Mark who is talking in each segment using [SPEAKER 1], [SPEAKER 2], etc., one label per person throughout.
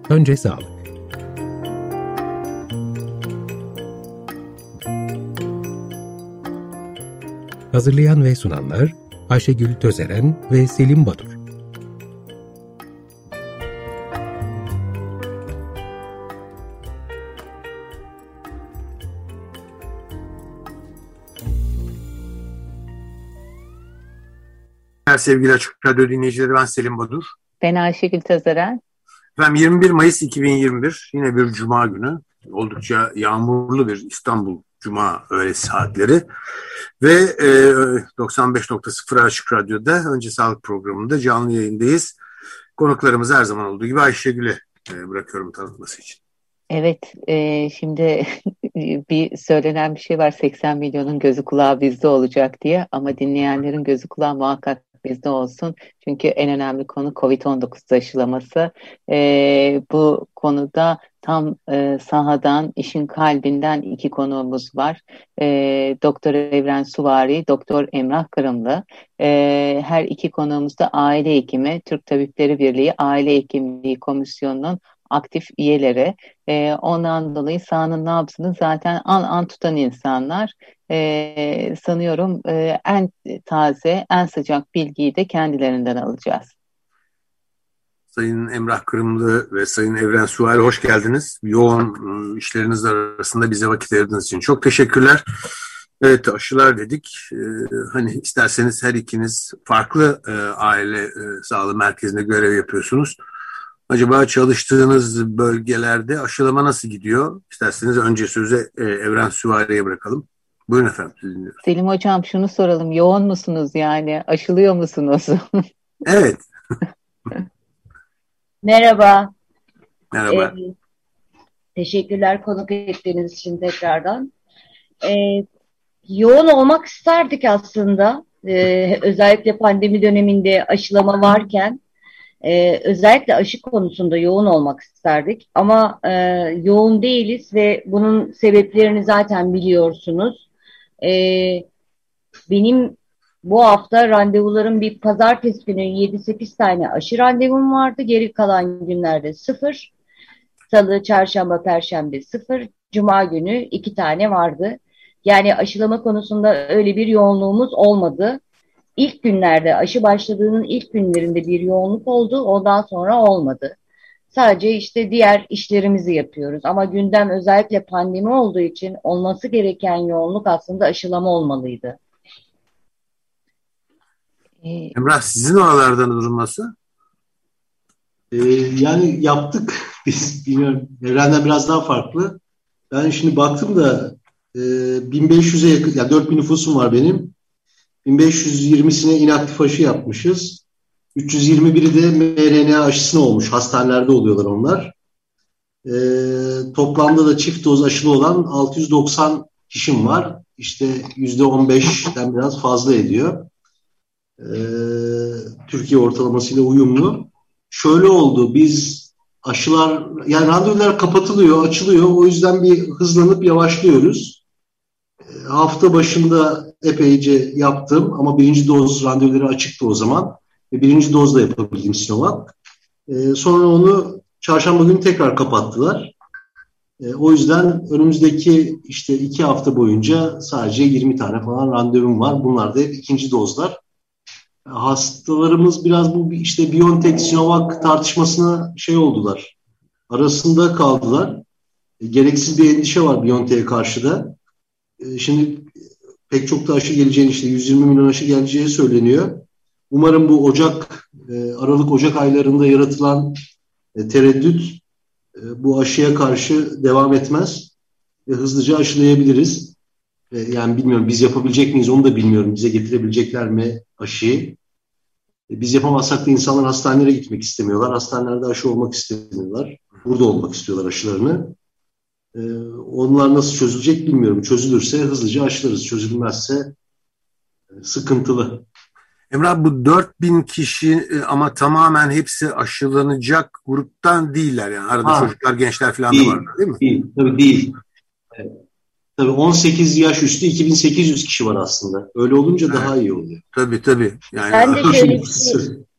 [SPEAKER 1] Önce sağlık. Hazırlayan ve sunanlar Ayşegül Tözeren ve Selim Badur.
[SPEAKER 2] Sevgili Açık Radyo dinleyicileri, ben Selim Badur.
[SPEAKER 3] Ben Ayşegül Tözeren.
[SPEAKER 2] Efendim 21 Mayıs 2021 yine bir Cuma günü. Oldukça yağmurlu bir İstanbul Cuma öğle saatleri. Ve 95.0 Açık Radyo'da Önce Sağlık programında canlı yayındayız. Konuklarımızı her zaman olduğu gibi Ayşegül'e bırakıyorum tanıtması için.
[SPEAKER 3] Evet, şimdi bir söylenen bir şey var, 80 milyonun gözü kulağı bizde olacak diye, ama dinleyenlerin gözü kulağı muhakkak bizde olsun. Çünkü en önemli konu COVID-19 aşılaması. Bu konuda tam sahadan, işin kalbinden iki konuğumuz var. Doktor Evren Suvari, Doktor Emrah Kırımlı. Her iki konuğumuz da aile hekimi, Türk Tabipleri Birliği Aile Hekimliği Komisyonu'nun aktif üyeleri. Ondan dolayı sahanın nabzını zaten an tutan insanlar. Sanıyorum en taze, en sıcak bilgiyi de kendilerinden alacağız.
[SPEAKER 2] Sayın Emrah Kırımlı ve Sayın Evren Suvari, hoş geldiniz. Yoğun işleriniz arasında bize vakit ayırdığınız için çok teşekkürler. Evet, aşılar dedik. Hani isterseniz her ikiniz farklı aile sağlığı merkezinde görev yapıyorsunuz. Acaba çalıştığınız bölgelerde aşılama nasıl gidiyor? İsterseniz önce sözü Evren Süvari'ye bırakalım. Buyurun efendim, sizi dinliyoruz.
[SPEAKER 3] Selim Hocam, şunu soralım. Yoğun musunuz yani? Aşılıyor musunuz?
[SPEAKER 2] Evet.
[SPEAKER 4] Merhaba.
[SPEAKER 2] Merhaba.
[SPEAKER 4] Teşekkürler konuk ettiğiniz için tekrardan. Yoğun olmak isterdik aslında. Özellikle pandemi döneminde aşılama varken özellikle aşı konusunda yoğun olmak isterdik. Ama yoğun değiliz ve bunun sebeplerini zaten biliyorsunuz. Benim bu hafta randevularım bir pazartesi günü 7-8 tane aşı randevum vardı. Geri kalan günlerde 0. Salı, çarşamba, perşembe 0. Cuma günü 2 tane vardı. Yani aşılama konusunda öyle bir yoğunluğumuz olmadı. İlk günlerde, aşı başladığının ilk günlerinde bir yoğunluk oldu. Ondan sonra olmadı. Sadece işte diğer işlerimizi yapıyoruz. Ama gündem özellikle pandemi olduğu için olması gereken yoğunluk aslında aşılama olmalıydı.
[SPEAKER 2] Emrah, sizin oralardan durum nasıl?
[SPEAKER 5] Yani yaptık. Biz bilmiyorum. Evrenden biraz daha farklı. Ben şimdi baktım da 1500'e yakın, yani 4000 nüfusum var benim. 1520'sine inaktif aşı yapmışız. 321'i de mRNA aşısına olmuş. Hastanelerde oluyorlar onlar. Toplamda da çift doz aşılı olan 690 kişim var. İşte %15'ten biraz fazla ediyor. Türkiye ortalamasıyla uyumlu. Şöyle oldu, biz aşılar, yani randevular kapatılıyor, açılıyor. O yüzden bir hızlanıp yavaşlıyoruz. Hafta başında epeyce yaptım ama birinci doz randevuları açıktı o zaman. Ve birinci dozla yapabildim Sinovac. Sonra onu çarşamba günü tekrar kapattılar. O yüzden önümüzdeki işte 2 hafta boyunca sadece 20 tane falan randevum var. Bunlar da hep ikinci dozlar. Hastalarımız biraz bu işte BioNTech Sinovac tartışmasına oldular. Arasında kaldılar. Gereksiz bir endişe var BioNTech'e karşı da. Şimdi pek çok da aşı geleceğini, işte 120 milyon aşı geleceği söyleniyor. Umarım bu Aralık-Ocak aylarında yaratılan tereddüt bu aşıya karşı devam etmez ve hızlıca aşılayabiliriz. Yani bilmiyorum, biz yapabilecek miyiz onu da bilmiyorum. Bize getirebilecekler mi aşıyı? Biz yapamazsak da insanlar hastanelere gitmek istemiyorlar. Hastanelerde aşı olmak istemiyorlar. Burada olmak istiyorlar aşılarını. Onlar nasıl çözülecek bilmiyorum. Çözülürse hızlıca aşılarız. Çözülmezse sıkıntılı.
[SPEAKER 2] Emrah, bu 4000 kişi ama tamamen hepsi aşılanacak gruptan değiller yani. Arada çocuklar, gençler falan
[SPEAKER 5] değil,
[SPEAKER 2] da var, değil mi?
[SPEAKER 5] Değil, tabii değil. Tabii 18 yaş üstü 2800 kişi var aslında. Öyle olunca daha iyi oluyor.
[SPEAKER 2] Tabii. Yani
[SPEAKER 4] Ben de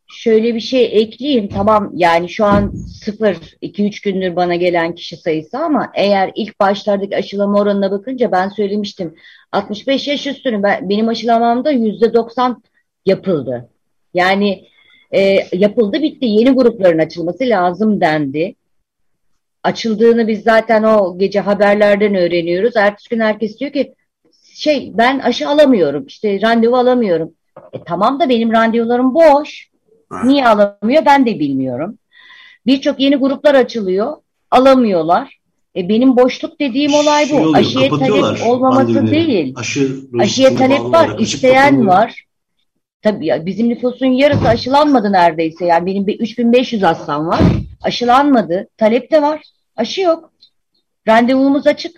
[SPEAKER 4] şöyle bir şey ekleyeyim. Tamam, yani şu an 0, 2-3 gündür bana gelen kişi sayısı, ama eğer ilk başlardaki aşılama oranına bakınca ben söylemiştim. 65 yaş üstünü benim aşılamamda %90 yapıldı. Yani yapıldı, bitti. Yeni grupların açılması lazım dendi. Açıldığını biz zaten o gece haberlerden öğreniyoruz. Ertesi gün herkes diyor ki ben aşı alamıyorum, işte randevu alamıyorum. Tamam da benim randevularım boş. Niye alamıyor ben de bilmiyorum. Birçok yeni gruplar açılıyor, alamıyorlar. Benim boşluk dediğim olay bu.
[SPEAKER 5] Oluyor,
[SPEAKER 4] aşıya talep olmaması değil. Aşıya talep var, isteyen var. Tabii ya, bizim nüfusun yarısı aşılanmadı neredeyse. Yani benim 3500 hastam var. Aşılanmadı. Talep de var. Aşı yok. Randevumuz açık.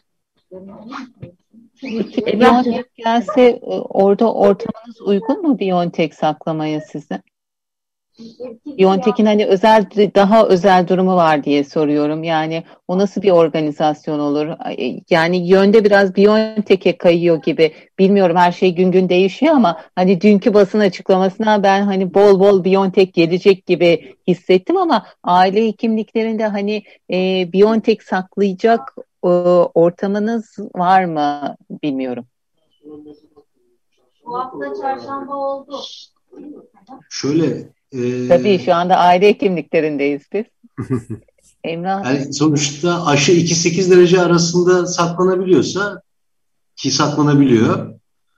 [SPEAKER 3] BioNTech gelse orada ortamınız uygun mu BioNTech saklamaya size? BioNTech'in hani daha özel durumu var diye soruyorum. Yani o nasıl bir organizasyon olur? Yani yönde biraz BioNTech'e kayıyor gibi. Bilmiyorum, her şey gün gün değişiyor ama hani dünkü basın açıklamasına ben hani bol bol BioNTech gelecek gibi hissettim, ama aile hekimliklerinde hani BioNTech saklayacak ortamınız var mı bilmiyorum.
[SPEAKER 4] Bu hafta çarşamba oldu.
[SPEAKER 5] Şöyle
[SPEAKER 3] tabii şu anda aile hekimliklerindeyiz biz. Emrah.
[SPEAKER 5] Yani sonuçta aşı 2-8 derece arasında saklanabiliyorsa, ki saklanabiliyor,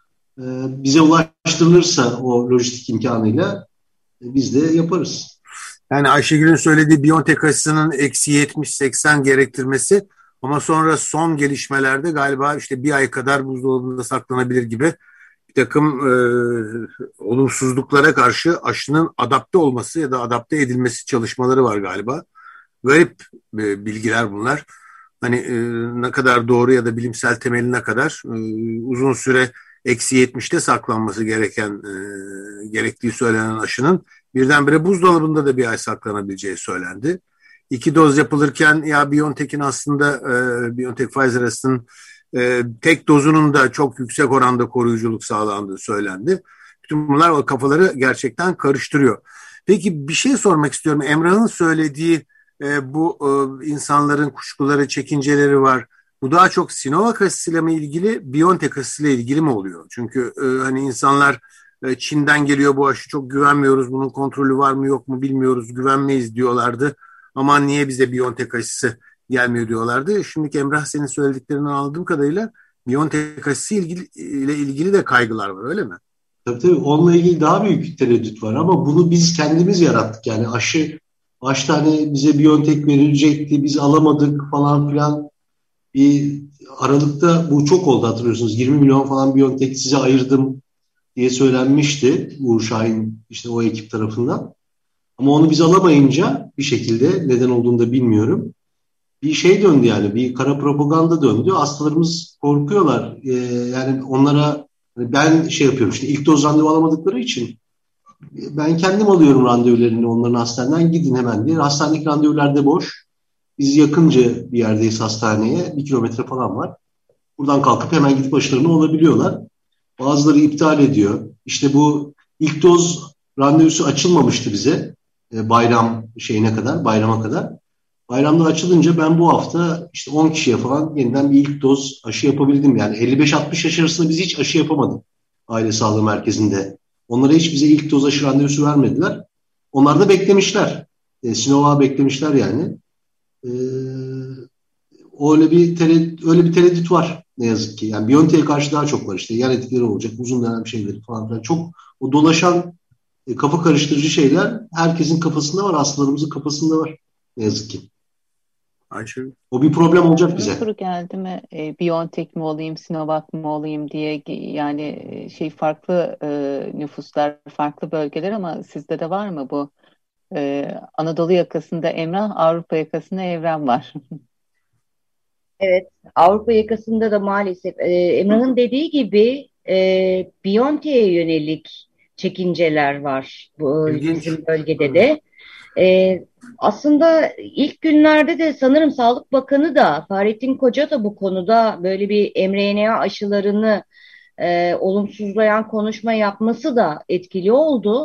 [SPEAKER 5] bize ulaştırılırsa o lojistik imkanıyla biz de yaparız.
[SPEAKER 2] Yani Ayşegül'ün söylediği BioNTech aşısının -70-80 gerektirmesi, ama sonra son gelişmelerde galiba işte bir ay kadar buzdolabında saklanabilir gibi bir takım olumsuzluklara karşı aşının adapte olması ya da adapte edilmesi çalışmaları var galiba. Garip bilgiler bunlar. Hani ne kadar doğru ya da bilimsel temeline kadar uzun süre -70'te saklanması gerektiği söylenen aşının birdenbire buzdolabında da bir ay saklanabileceği söylendi. 2 doz yapılırken ya BioNTech'in aslında BioNTech Pfizer aşısının tek dozunun da çok yüksek oranda koruyuculuk sağlandığı söylendi. Bütün bunlar o kafaları gerçekten karıştırıyor. Peki bir şey sormak istiyorum. Emrah'ın söylediği bu insanların kuşkuları, çekinceleri var. Bu daha çok Sinovac aşısıyla mı ilgili, BioNTech aşısıyla ilgili mi oluyor? Çünkü hani insanlar Çin'den geliyor bu aşı, çok güvenmiyoruz, bunun kontrolü var mı yok mu bilmiyoruz, güvenmeyiz diyorlardı. Aman niye bize BioNTech aşısı gelmiyor diyorlardı. Şimdiki Emrah, senin söylediklerinden anladığım kadarıyla BioNTech aşısı ile ilgili de kaygılar var, öyle mi?
[SPEAKER 5] Tabii onunla ilgili daha büyük tereddüt var, ama bunu biz kendimiz yarattık. Yani başta hani bize BioNTech verilecekti, biz alamadık falan filan. Bir Aralıkta bu çok oldu, hatırlıyorsunuz. 20 milyon falan BioNTech size ayırdım diye söylenmişti Uğur Şahin, işte o ekip tarafından. Ama onu biz alamayınca bir şekilde, neden olduğunu da bilmiyorum, bir şey döndü, yani bir kara propaganda döndü. Hastalarımız korkuyorlar. Yani onlara ben yapıyorum, işte ilk doz randevu alamadıkları için ben kendim alıyorum randevularını onların hastaneden, gidin hemen diye. Hastanedeki randevular da boş. Biz yakınca bir yerdeyiz hastaneye. 1 kilometre falan var. Buradan kalkıp hemen gidip aşılarını olabiliyorlar. Bazıları iptal ediyor. İşte bu ilk doz randevusu açılmamıştı bize. Bayrama kadar. Bayramda açılınca ben bu hafta işte 10 kişiye falan yeniden bir ilk doz aşı yapabildim. Yani 55-60 yaş arasında biz hiç aşı yapamadık aile sağlığı merkezinde. Onlara hiç bize ilk doz aşı randevusu vermediler. Onlar da beklemişler. Sinovac'ı beklemişler yani. Öyle bir tereddüt var ne yazık ki. Yani BioNTech'e karşı daha çok var işte. Yan etkileri olacak, uzun dönem şeyleri falan filan. Çok o dolaşan kafa karıştırıcı şeyler herkesin kafasında var, hastalarımızın kafasında var ne yazık ki.
[SPEAKER 2] Ayşe.
[SPEAKER 5] O bir problem olacak bize.
[SPEAKER 3] Soru geldi mi? BioNTech mi olayım, Sinovac mı olayım diye, yani farklı nüfuslar, farklı bölgeler, ama sizde de var mı bu? Anadolu yakasında Emrah, Avrupa yakasında Evren var.
[SPEAKER 4] Evet, Avrupa yakasında da maalesef Emrah'ın dediği gibi BioNTech'e yönelik çekinceler var bizim bölgede de. Aslında ilk günlerde de sanırım Sağlık Bakanı da, Fahrettin Koca da bu konuda böyle bir mRNA aşılarını olumsuzlayan konuşma yapması da etkili oldu.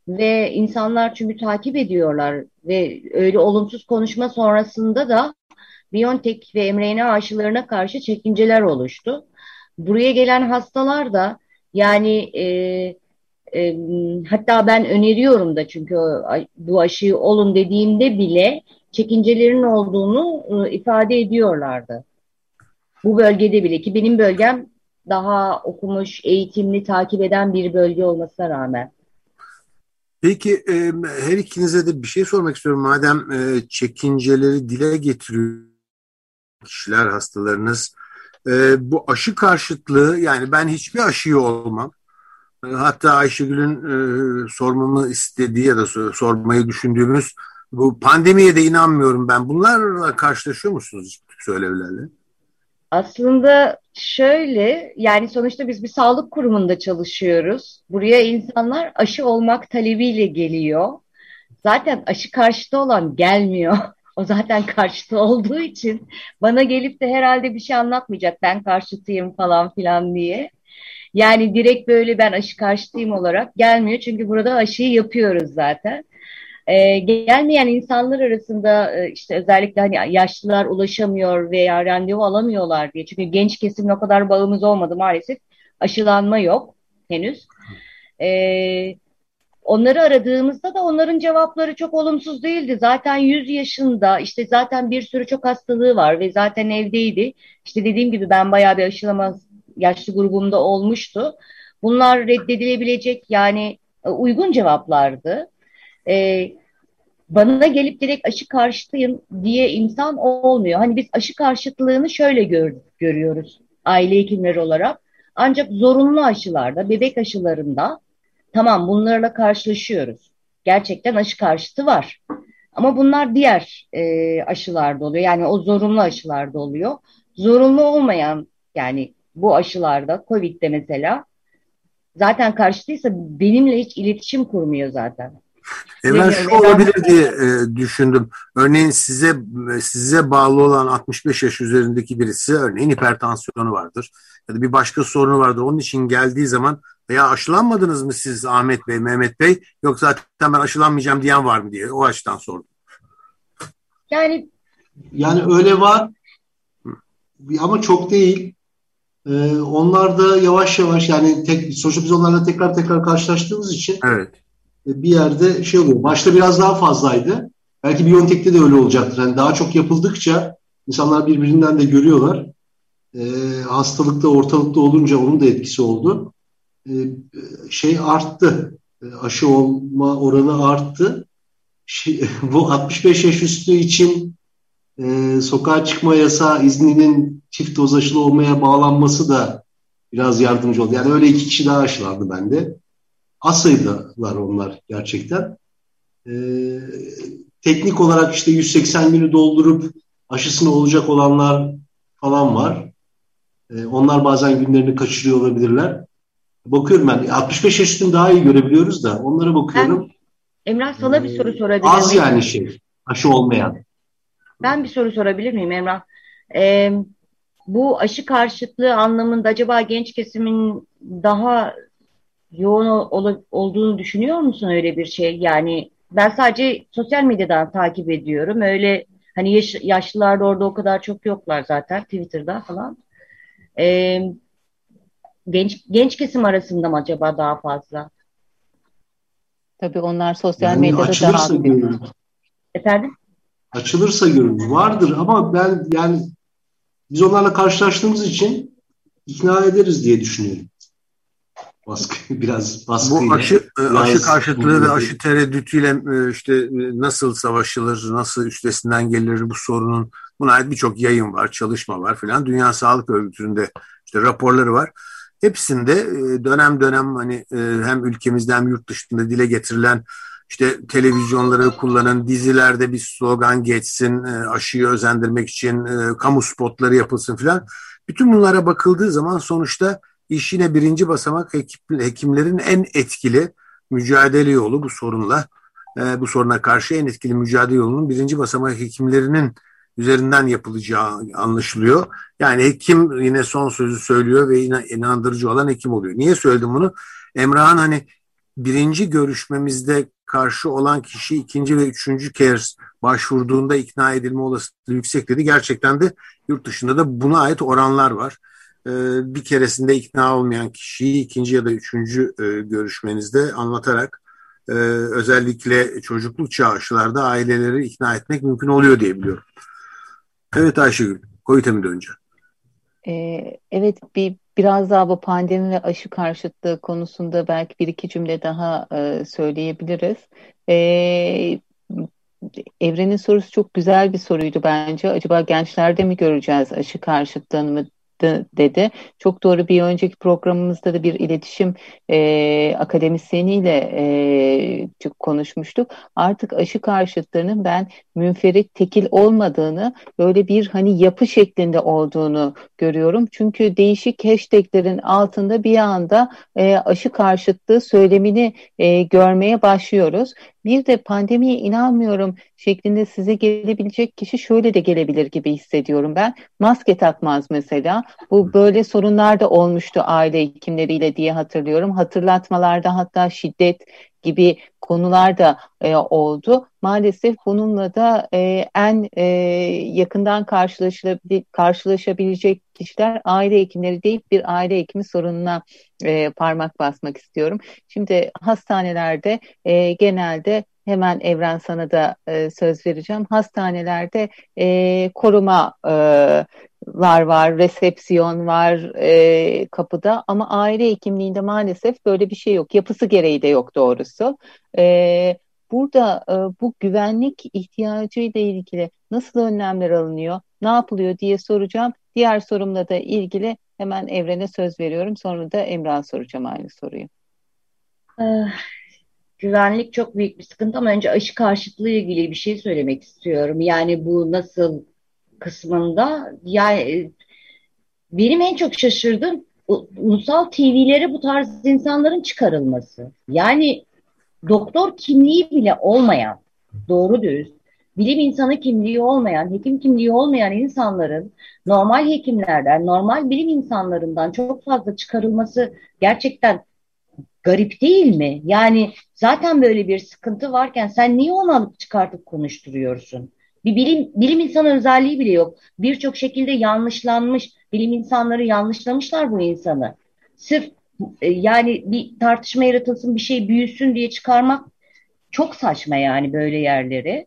[SPEAKER 4] Ve insanlar çünkü takip ediyorlar ve öyle olumsuz konuşma sonrasında da BioNTech ve mRNA aşılarına karşı çekinceler oluştu. Buraya gelen hastalar da yani e, hatta ben öneriyorum da çünkü bu aşıyı olun dediğimde bile çekincelerin olduğunu ifade ediyorlardı. Bu bölgede bile ki benim bölgem daha okumuş, eğitimli, takip eden bir bölge olmasına rağmen.
[SPEAKER 2] Peki her ikinize de bir şey sormak istiyorum. Madem çekinceleri dile getiriyor kişiler, hastalarınız, bu aşı karşıtlığı, yani ben hiçbir aşıyı olmam. Hatta Ayşegül'ün sormamı istediği ya da sormayı düşündüğümüz bu pandemiye de inanmıyorum ben. Bunlarla karşılaşıyor musunuz hiç söylevlerle?
[SPEAKER 4] Aslında şöyle yani sonuçta biz bir sağlık kurumunda çalışıyoruz. Buraya insanlar aşı olmak talebiyle geliyor. Zaten aşı karşıtı olan gelmiyor. O zaten karşıtı olduğu için bana gelip de herhalde bir şey anlatmayacak. Ben karşıtıyım falan filan diye. Yani direkt böyle ben aşı karşıtıyım olarak gelmiyor. Çünkü burada aşıyı yapıyoruz zaten. Gelmeyen insanlar arasında işte özellikle hani yaşlılar ulaşamıyor veya randevu alamıyorlar diye. Çünkü genç kesimin o kadar bağımız olmadı maalesef. Aşılanma yok henüz. Onları aradığımızda da onların cevapları çok olumsuz değildi. Zaten 100 yaşında işte zaten bir sürü çok hastalığı var ve zaten evdeydi. İşte dediğim gibi ben bayağı bir aşılama yaşlı grubumda olmuştu. Bunlar reddedilebilecek yani uygun cevaplardı. Ee, Bana gelip direkt aşı karşıtıyım diye insan olmuyor. Hani biz aşı karşıtlığını şöyle görüyoruz aile hekimleri olarak. Ancak zorunlu aşılarda, bebek aşılarında tamam bunlarla karşılaşıyoruz. Gerçekten aşı karşıtı var. Ama bunlar diğer aşılarda oluyor. Yani o zorunlu aşılarda oluyor. Zorunlu olmayan yani bu aşılarda, Covid'de mesela zaten karşıtıysa benimle hiç iletişim kurmuyor zaten.
[SPEAKER 2] Ben şu olabilir diye düşündüm. Örneğin size bağlı olan 65 yaş üzerindeki birisi, örneğin hipertansiyonu vardır ya da bir başka sorunu vardır. Onun için geldiği zaman veya aşılanmadınız mı siz Ahmet Bey, Mehmet Bey, yoksa zaten ben aşılanmayacağım diyen var mı diye o açıdan sordum.
[SPEAKER 5] Yani öyle var ama çok değil. Onlar da yavaş yavaş yani sonuçta biz onlarla tekrar karşılaştığımız için
[SPEAKER 2] evet.
[SPEAKER 5] Bir yerde şey oluyor. Başta biraz daha fazlaydı. Belki BioNTech'te de öyle olacaktır. Yani daha çok yapıldıkça insanlar birbirinden de görüyorlar. Hastalıkta ortalıkta olunca onun da etkisi oldu. Şey arttı. Aşı olma oranı arttı. Bu 65 yaş üstü için sokağa çıkma yasağı izninin çift doz aşılı olmaya bağlanması da biraz yardımcı oldu. Yani öyle 2 kişi daha aşılandı bende. Az sayıdalar onlar gerçekten. Teknik olarak işte 180 günü doldurup aşısını olacak olanlar falan var. Onlar bazen günlerini kaçırıyor olabilirler. Bakıyorum ben 65 yaş üstünü daha iyi görebiliyoruz da onlara bakıyorum.
[SPEAKER 4] Emrah sana bir soru sorabilir
[SPEAKER 5] miyim? Az yani aşı olmayan.
[SPEAKER 4] Ben bir soru sorabilir miyim Emrah? Bu aşı karşıtlığı anlamında acaba genç kesimin daha yoğun olduğunu düşünüyor musun öyle bir şey? Yani ben sadece sosyal medyadan takip ediyorum. Öyle hani yaşlılar da orada o kadar çok yoklar zaten Twitter'da falan. Genç kesim arasında mı acaba daha fazla?
[SPEAKER 3] Tabii onlar sosyal
[SPEAKER 5] yani
[SPEAKER 3] medyada daha aktif.
[SPEAKER 4] Efendim?
[SPEAKER 5] Açılırsa görürüz. Vardır ama ben yani biz onlarla karşılaştığımız için ikna ederiz diye düşünüyorum. Biraz baskıyla.
[SPEAKER 2] Bu aşı karşıtlığı ve aşı tereddütüyle işte nasıl savaşılır, nasıl üstesinden gelir bu sorunun, buna ait birçok yayın var, çalışma var filan. Dünya Sağlık Örgütü'nde işte raporları var. Hepsinde dönem dönem hani hem ülkemizde hem yurt dışında dile getirilen işte televizyonları kullanın, dizilerde bir slogan geçsin, aşıyı özendirmek için kamu spotları yapılsın filan. Bütün bunlara bakıldığı zaman sonuçta İş yine birinci basamak hekimlerin en etkili mücadele yolu bu sorunla. Bu soruna karşı en etkili mücadele yolunun birinci basamak hekimlerinin üzerinden yapılacağı anlaşılıyor. Yani hekim yine son sözü söylüyor ve inandırıcı olan hekim oluyor. Niye söyledim bunu? Emrah'ın hani birinci görüşmemizde karşı olan kişi ikinci ve üçüncü kez başvurduğunda ikna edilme olasılığı yüksek dedi. Gerçekten de yurt dışında da buna ait oranlar var. Bir keresinde ikna olmayan kişiyi ikinci ya da üçüncü görüşmenizde anlatarak özellikle çocukluk çağı aşılarda aileleri ikna etmek mümkün oluyor diye biliyorum. Evet Ayşegül, COVID'e mi döneceğim?
[SPEAKER 3] Evet, biraz daha bu pandemi ve aşı karşıtlığı konusunda belki bir iki cümle daha söyleyebiliriz. Evren'in sorusu çok güzel bir soruydu bence. Acaba gençlerde mi göreceğiz aşı karşıtlığını mı dedi. Çok doğru, bir önceki programımızda da bir iletişim akademisyeniyle konuşmuştuk. Artık aşı karşıtlarının ben münferit, tekil olmadığını, böyle bir hani yapı şeklinde olduğunu görüyorum. Çünkü değişik hashtaglerin altında bir anda aşı karşıtlığı söylemini görmeye başlıyoruz. Bir de pandemiye inanmıyorum şeklinde size gelebilecek kişi şöyle de gelebilir gibi hissediyorum ben. Maske takmaz mesela. Bu böyle sorunlar da olmuştu aile hekimleriyle diye hatırlıyorum. Hatırlatmalarda hatta şiddet gibi konular da oldu. Maalesef bununla da en yakından karşılaşabilecek kişiler aile hekimleri deyip bir aile hekimi sorununa parmak basmak istiyorum. Şimdi hastanelerde genelde, hemen Evren sana da söz vereceğim, hastanelerde koruma var, resepsiyon var kapıda, ama aile hekimliğinde maalesef böyle bir şey yok. Yapısı gereği de yok doğrusu. Burada bu güvenlik ihtiyacıyla ilgili nasıl önlemler alınıyor, ne yapılıyor diye soracağım. Diğer sorumla da ilgili hemen Evren'e söz veriyorum. Sonra da Emrah'a soracağım aynı soruyu.
[SPEAKER 4] Güvenlik çok büyük bir sıkıntı ama önce aşı karşıtlığı ilgili bir şey söylemek istiyorum. Yani bu nasıl kısmında, yani benim en çok şaşırdığım ulusal TV'lere bu tarz insanların çıkarılması. Yani doktor kimliği bile olmayan, doğru dürüst, bilim insanı kimliği olmayan, hekim kimliği olmayan insanların normal hekimlerden, normal bilim insanlarından çok fazla çıkarılması gerçekten garip değil mi? Yani zaten böyle bir sıkıntı varken sen niye onu alıp çıkartıp konuşturuyorsun? Bir bilim insanı özelliği bile yok. Birçok şekilde yanlışlanmış, bilim insanları yanlışlamışlar bu insanı. Sırf yani bir tartışma yaratılsın, bir şey büyüsün diye çıkarmak çok saçma yani böyle yerleri.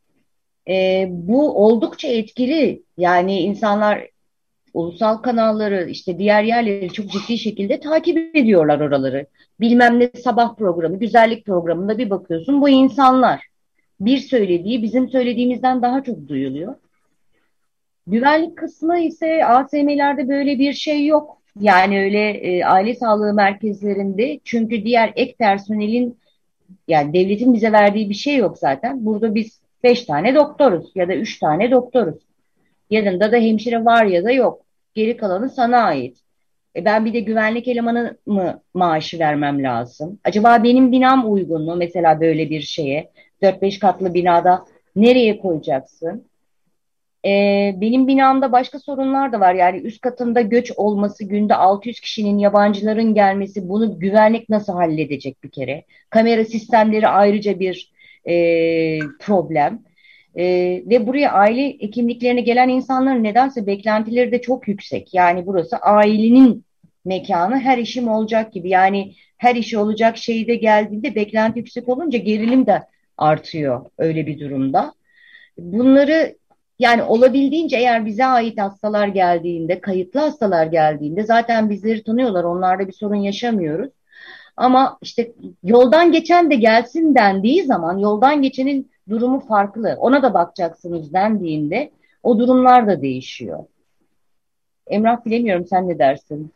[SPEAKER 4] Bu oldukça etkili. Yani insanlar ulusal kanalları, işte diğer yerleri çok ciddi şekilde takip ediyorlar oraları. Bilmem ne sabah programı, güzellik programında bir bakıyorsun bu insanlar. Bir söylediği bizim söylediğimizden daha çok duyuluyor. Güvenlik kısmı ise ASM'lerde böyle bir şey yok. Yani öyle aile sağlığı merkezlerinde, çünkü diğer ek personelin, yani devletin bize verdiği bir şey yok zaten. Burada biz 5 tane doktoruz ya da 3 tane doktoruz. Yanında da hemşire var ya da yok. Geri kalanı sana ait. Ben bir de güvenlik elemanı mı maaşı vermem lazım? Acaba benim binam uygun mu mesela böyle bir şeye? 4-5 katlı binada nereye koyacaksın? Benim binamda başka sorunlar da var. Yani üst katında göç olması, günde 600 kişinin, yabancıların gelmesi, bunu güvenlik nasıl halledecek bir kere? Kamera sistemleri ayrıca bir problem. Ve buraya aile hekimliklerine gelen insanların nedense beklentileri de çok yüksek. Yani burası ailenin mekanı, her işim olacak gibi. Yani her işi olacak şeyde geldiğinde beklenti yüksek olunca gerilim de artıyor öyle bir durumda. Bunları, yani olabildiğince eğer bize ait hastalar geldiğinde, kayıtlı hastalar geldiğinde zaten bizleri tanıyorlar. Onlarda bir sorun yaşamıyoruz. Ama işte yoldan geçen de gelsin dendiği zaman yoldan geçenin durumu farklı. Ona da bakacaksınız dendiğinde o durumlar da değişiyor. Emrah, bilemiyorum, sen ne dersin?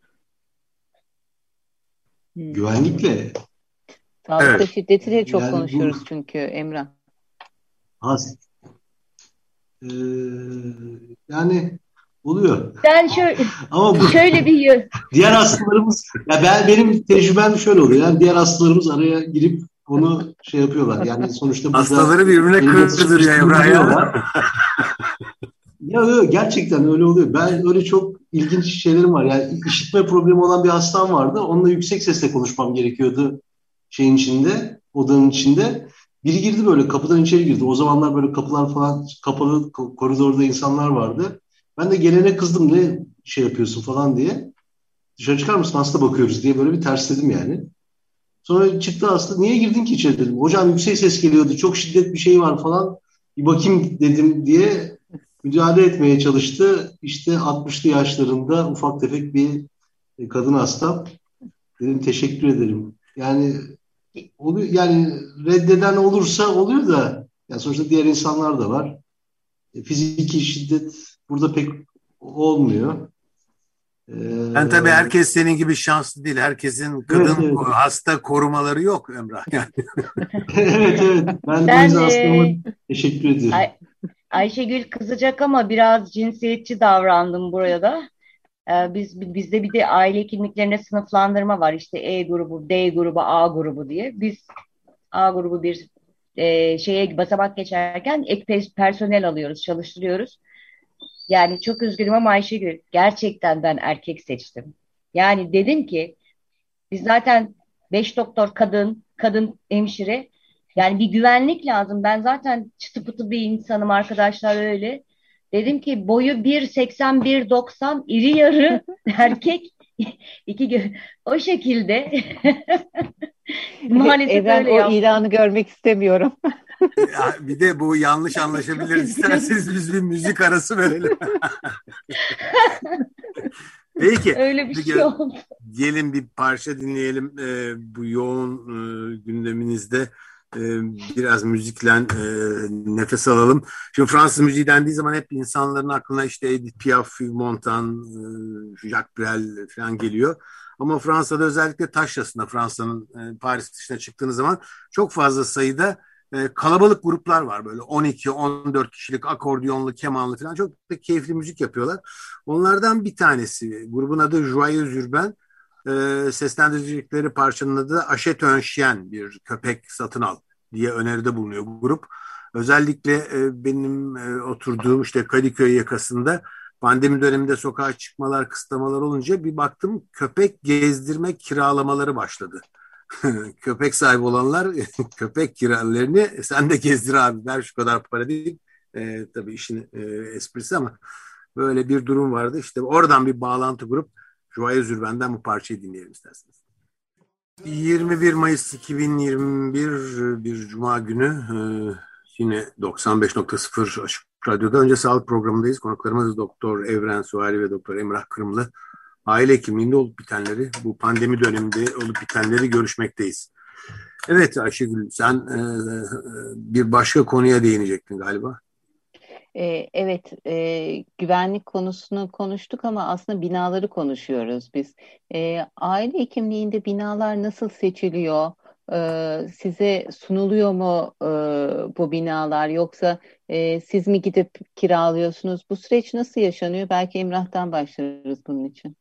[SPEAKER 5] Güvenlikle.
[SPEAKER 3] Sağlıkta evet. Şiddeti de çok
[SPEAKER 5] yani
[SPEAKER 3] konuşuyoruz çünkü Emrah.
[SPEAKER 5] Yani oluyor.
[SPEAKER 4] Ben ama şöyle bir
[SPEAKER 5] diğer hastalarımız, ya benim tecrübem şöyle oluyor. Yani diğer hastalarımız araya girip onu şey yapıyorlar. Yani sonuçta burada
[SPEAKER 2] hastaları birbirine kırdırıyor Emrah.
[SPEAKER 5] Ya gerçekten öyle oluyor. Ben öyle çok ilginç şeylerim var. Yani işitme problemi olan bir hastam vardı. Onunla yüksek sesle konuşmam gerekiyordu. şeyin içinde, odanın içinde. Biri girdi böyle kapıdan içeri girdi. O zamanlar böyle kapılar falan kapalı, koridorda insanlar vardı. Ben de gelene kızdım, ne şey yapıyorsun falan diye. Dışarı çıkar mısın, hasta bakıyoruz diye böyle bir tersledim yani. Sonra çıktı hasta. Niye girdin ki içeri dedim. Hocam yüksek ses geliyordu. Çok şiddet bir şey var falan. Bir bakayım dedim diye müdahale etmeye çalıştı. İşte 60'lı yaşlarında ufak tefek bir kadın hastam. Dedim teşekkür ederim. Yani oluyor, yani reddeden olursa oluyor da yani sonuçta diğer insanlar da var. Fiziki şiddet burada pek olmuyor.
[SPEAKER 2] Ben tabii herkes senin gibi şanslı değil. Herkesin kadın
[SPEAKER 5] Evet, evet.
[SPEAKER 2] hasta korumaları yok Emrah. Yani.
[SPEAKER 5] Evet, evet. Ben o
[SPEAKER 4] Ben
[SPEAKER 5] yüzden hastama teşekkür ediyorum.
[SPEAKER 4] Ayşegül kızacak ama biraz cinsiyetçi davrandım buraya da. Bizde bir de aile kimliklerine sınıflandırma var. İşte E grubu, D grubu, A grubu diye. Biz A grubu bir şeye basamak geçerken ek personel alıyoruz, çalıştırıyoruz. Yani çok üzgünüm ama Ayşegül, gerçekten ben erkek seçtim. Yani dedim ki biz zaten 5 doktor kadın, kadın hemşire. Yani bir güvenlik lazım. Ben zaten çıtı pıtı bir insanım, arkadaşlar öyle. Dedim ki boyu 1.80, 1.90, iri yarı erkek. O şekilde. Maalesef
[SPEAKER 3] Evren,
[SPEAKER 4] öyle
[SPEAKER 3] o
[SPEAKER 4] yaptım.
[SPEAKER 3] ilanı görmek istemiyorum.
[SPEAKER 2] Bir de bu yanlış anlaşabilir. İsterseniz biz bir müzik arası verelim. Peki.
[SPEAKER 4] Öyle bir
[SPEAKER 2] Peki,
[SPEAKER 4] şey oldu.
[SPEAKER 2] gelin bir parça dinleyelim. Bu yoğun gündeminizde biraz müzikle nefes alalım. Şimdi Fransız müziği dendiği zaman hep insanların aklına işte Edith Piaf, Yves Montand, Jacques Brel falan geliyor. Ama Fransa'da, özellikle Taşrası'nda, Fransa'nın Paris dışına çıktığınız zaman çok fazla sayıda kalabalık gruplar var, böyle 12-14 kişilik akordeonlu, kemanlı falan, çok da keyifli müzik yapıyorlar. Onlardan bir tanesi, grubun adı Joyeux Urbain, seslendirecekleri parçanın adı Achète un chien, bir köpek satın al diye öneride bulunuyor bu grup. Özellikle benim oturduğum işte Kadıköy yakasında pandemi döneminde sokağa çıkmalar, kısıtlamalar olunca bir baktım, köpek gezdirme kiralamaları başladı. Köpek sahibi olanlar köpek kiralarını sen de gezdir abi, ver şu kadar para değil. Tabii işin esprisi, ama böyle bir durum vardı. İşte oradan bir bağlantı kurup Joyeux Urbain'den bu parçayı dinleyelim isterseniz. 21 Mayıs 2021 bir Cuma günü, yine 95.0 Açık Radyo'da Önce Sağlık programındayız. Konuklarımız Doktor Evren Suvari ve Doktor Emrah Kırımlı. Aile hekimliğinde olup bitenleri, bu pandemi döneminde olup bitenleri görüşmekteyiz. Evet Ayşegül, sen bir başka konuya değinecektin galiba.
[SPEAKER 3] Evet, güvenlik konusunu konuştuk ama aslında binaları konuşuyoruz biz. Aile hekimliğinde binalar nasıl seçiliyor? Size sunuluyor mu bu binalar, yoksa siz mi gidip kiralıyorsunuz? Bu süreç nasıl yaşanıyor? Belki Emrah'tan başlarız bunun için.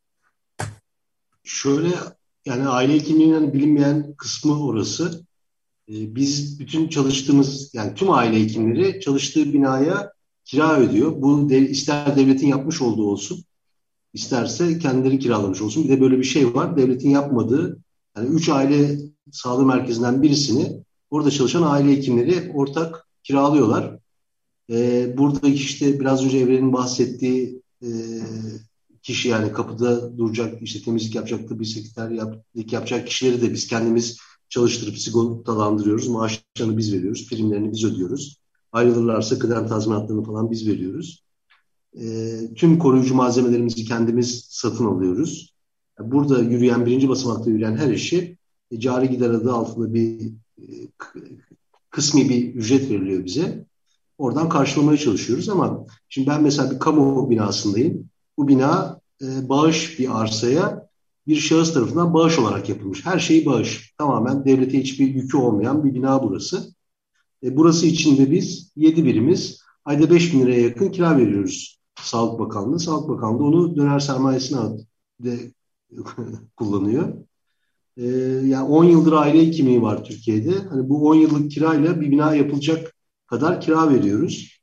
[SPEAKER 5] Şöyle, yani aile hekimliğinin hani bilinmeyen kısmı orası. Biz bütün çalıştığımız, yani tüm aile hekimleri çalıştığı binaya kira ödüyor. Bu ister devletin yapmış olduğu olsun, isterse kendileri kiralamış olsun. Bir de böyle bir şey var. Devletin yapmadığı, yani 3 aile sağlığı merkezinden birisini orada çalışan aile hekimleri ortak kiralıyorlar. Buradaki işte biraz önce Evren'in bahsettiği kişi, yani kapıda duracak, işte temizlik yapacak, tıbbi sekreterlik yapacak kişileri de biz kendimiz çalıştırıp sigortalandırıyoruz. Maaşlarını biz veriyoruz, primlerini biz ödüyoruz. Ayrılırlarsa kıdem tazminatlarını falan biz veriyoruz. Tüm koruyucu malzemelerimizi kendimiz satın alıyoruz. Burada yürüyen, birinci basamakta yürüyen her işi cari gider adı altında bir kısmi bir ücret veriliyor bize. Oradan karşılamaya çalışıyoruz ama şimdi ben mesela bir kamu binasındayım. Bu bina bağış bir arsaya bir şahıs tarafından bağış olarak yapılmış. Her şey bağış. Tamamen devlete hiçbir yükü olmayan bir bina burası. Burası için de biz 7 birimiz ayda 5 bin liraya yakın kira veriyoruz Sağlık Bakanlığı. Sağlık Bakanlığı onu döner sermayesine de kullanıyor. Yani 10 yıldır aile hekimliği var Türkiye'de. Hani bu 10 yıllık kirayla bir bina yapılacak kadar kira veriyoruz.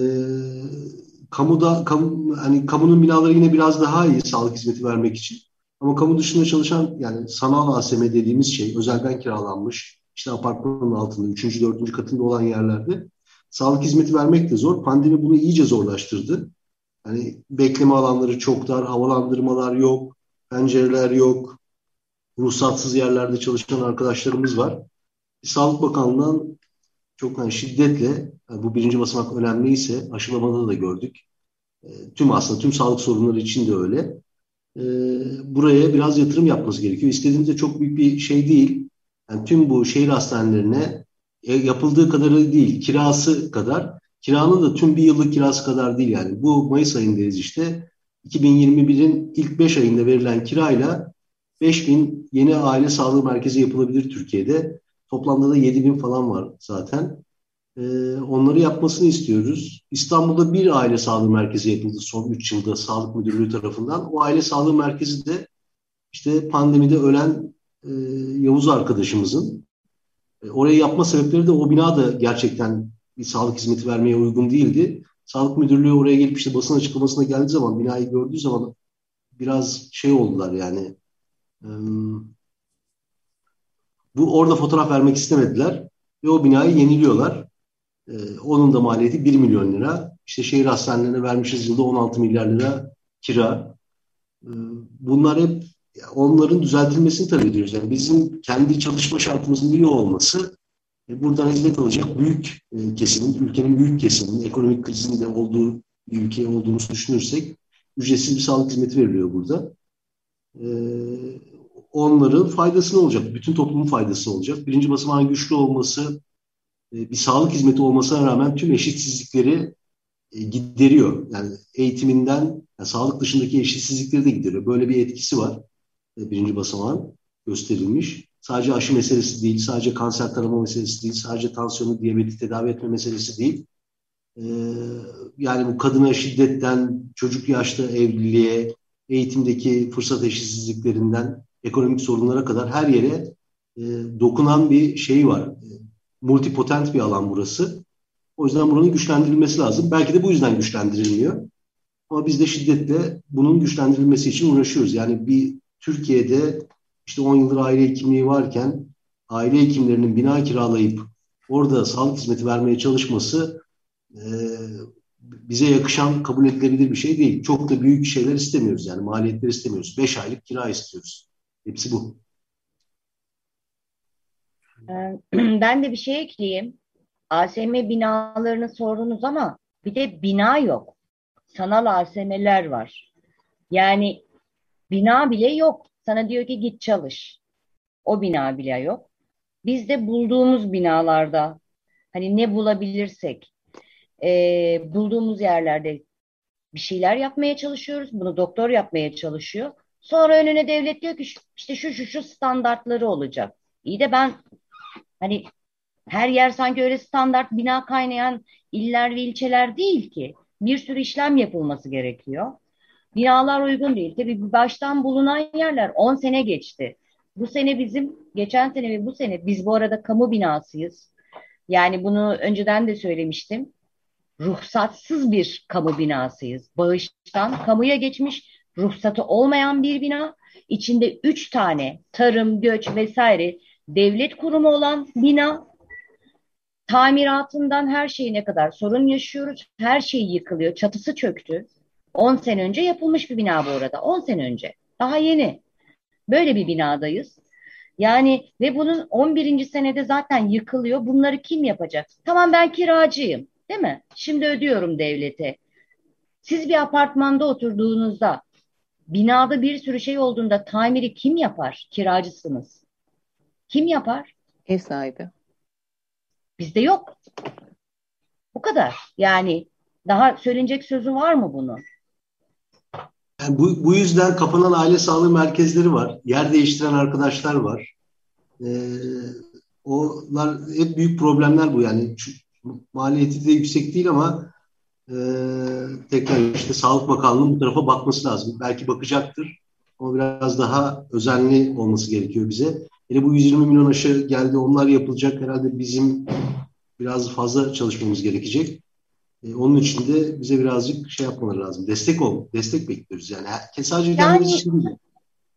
[SPEAKER 5] Hani kamunun binaları yine biraz daha iyi sağlık hizmeti vermek için. Ama kamu dışında çalışan, yani sanal ASM dediğimiz şey, özelden kiralanmış, işte apartmanın altında, 3. 4. katında olan yerlerde sağlık hizmeti vermek de zor. Pandemi bunu iyice zorlaştırdı. Hani bekleme alanları çok dar, havalandırmalar yok, pencereler yok, ruhsatsız yerlerde çalışan arkadaşlarımız var. Sağlık Bakanlığı'ndan çok şiddetle, yani bu birinci basamak önemliyse aşılamada da gördük. Tüm sağlık sorunları için de öyle. Buraya biraz yatırım yapması gerekiyor. İstediğimiz de çok büyük bir şey değil. Yani tüm bu şehir hastanelerine yapıldığı kadarı değil, kirası kadar. Kiranın da tüm bir yıllık kirası kadar değil yani. Bu Mayıs ayındayız işte. 2021'in ilk 5 ayında verilen kirayla 5.000 yeni aile sağlığı merkezi yapılabilir Türkiye'de. Toplamda da 7.000 falan var zaten. Onları yapmasını istiyoruz. İstanbul'da bir aile sağlığı merkezi yapıldı son 3 yılda Sağlık Müdürlüğü tarafından. O aile sağlığı merkezi de işte pandemide ölen Yavuz arkadaşımızın. Orayı yapma sebepleri de o bina da gerçekten bir sağlık hizmeti vermeye uygun değildi. Sağlık Müdürlüğü oraya gelip işte basın açıklamasına geldiği zaman, binayı gördüğü zaman biraz şey oldular yani. Bu orada fotoğraf vermek istemediler ve o binayı yeniliyorlar. Onun da maliyeti 1 milyon lira. İşte şehir hastanelerine vermişiz yılda 16 milyar lira kira. Bunlar hep onların düzeltilmesini talep ediyoruz. Yani bizim kendi çalışma şartımızın iyi olması, buradan hizmet alacak büyük kesimin, ülkenin büyük kesiminin, ekonomik krizin de olduğu bir ülke olduğumuzu düşünürsek ücretsiz bir sağlık hizmeti veriliyor burada. Onların faydası ne olacak? Bütün toplumun faydası olacak. Birinci basamağın güçlü olması, bir sağlık hizmeti olmasına rağmen tüm eşitsizlikleri gideriyor. Yani eğitiminden, yani sağlık dışındaki eşitsizlikleri de gideriyor. Böyle bir etkisi var. Birinci basamağın gösterilmiş. Sadece aşı meselesi değil, sadece kanser tarama meselesi değil, sadece tansiyonu, diyabeti tedavi etme meselesi değil. Yani bu kadına şiddetten, çocuk yaşta evliliğe, eğitimdeki fırsat eşitsizliklerinden, ekonomik sorunlara kadar her yere dokunan bir şey var. Multipotent bir alan burası. O yüzden buranın güçlendirilmesi lazım. Belki de bu yüzden güçlendirilmiyor. Ama biz de şiddetle bunun güçlendirilmesi için uğraşıyoruz. Yani bir Türkiye'de işte 10 yıldır aile hekimliği varken aile hekimlerinin bina kiralayıp orada sağlık hizmeti vermeye çalışması bize yakışan, kabul edilebilir bir şey değil. Çok da büyük şeyler istemiyoruz yani. Maliyetler istemiyoruz. 5 aylık kira istiyoruz. Hepsi bu.
[SPEAKER 4] Ben de bir şey ekleyeyim. ASM binalarını sordunuz ama bir de bina yok. Sanal ASM'ler var. Yani bina bile yok. Sana diyor ki git çalış. O bina bile yok. Biz de bulduğumuz binalarda hani ne bulabilirsek bulduğumuz yerlerde bir şeyler yapmaya çalışıyoruz. Bunu doktor yapmaya çalışıyor. Sonra önüne devlet diyor ki işte şu standartları olacak. İyi de ben hani her yer sanki öyle standart bina kaynayan iller ve ilçeler değil ki. Bir sürü işlem yapılması gerekiyor. Binalar uygun değil. Tabii baştan bulunan yerler 10 sene geçti. Bu sene geçen sene ve bu sene biz bu arada kamu binasıyız. Yani bunu önceden de söylemiştim. Ruhsatsız bir kamu binasıyız. Bağıştan kamuya geçmiş, ruhsatı olmayan bir bina. İçinde 3 tane tarım, göç vesaire devlet kurumu olan bina. Tamiratından her şeyine kadar sorun yaşıyoruz. Her şey yıkılıyor. Çatısı çöktü. 10 sene önce yapılmış bir bina bu arada. 10 sene önce. Daha yeni. Böyle bir binadayız. Yani ve bunun 11. senede zaten yıkılıyor. Bunları kim yapacak? Tamam ben kiracıyım, değil mi? Şimdi ödüyorum devlete. Siz bir apartmanda oturduğunuzda, binada bir sürü şey olduğunda tamiri kim yapar? Kiracısınız. Kim yapar?
[SPEAKER 3] Ev sahibi.
[SPEAKER 4] Bizde yok. Bu kadar. Yani daha söylenecek sözü var mı bunun?
[SPEAKER 5] Yani bu yüzden kapanan aile sağlığı merkezleri var. Yer değiştiren arkadaşlar var. Onlar hep büyük problemler bu yani. Maliyeti de yüksek değil ama tekrar işte Sağlık Bakanlığı'nın bu tarafa bakması lazım. Belki bakacaktır ama biraz daha özenli olması gerekiyor bize. Hele bu 120 milyon aşı geldi, onlar yapılacak. Herhalde bizim biraz fazla çalışmamız gerekecek. Onun için de bize birazcık şey yapmaları lazım. Destek bekliyoruz yani. Sadece kendimiz için değil.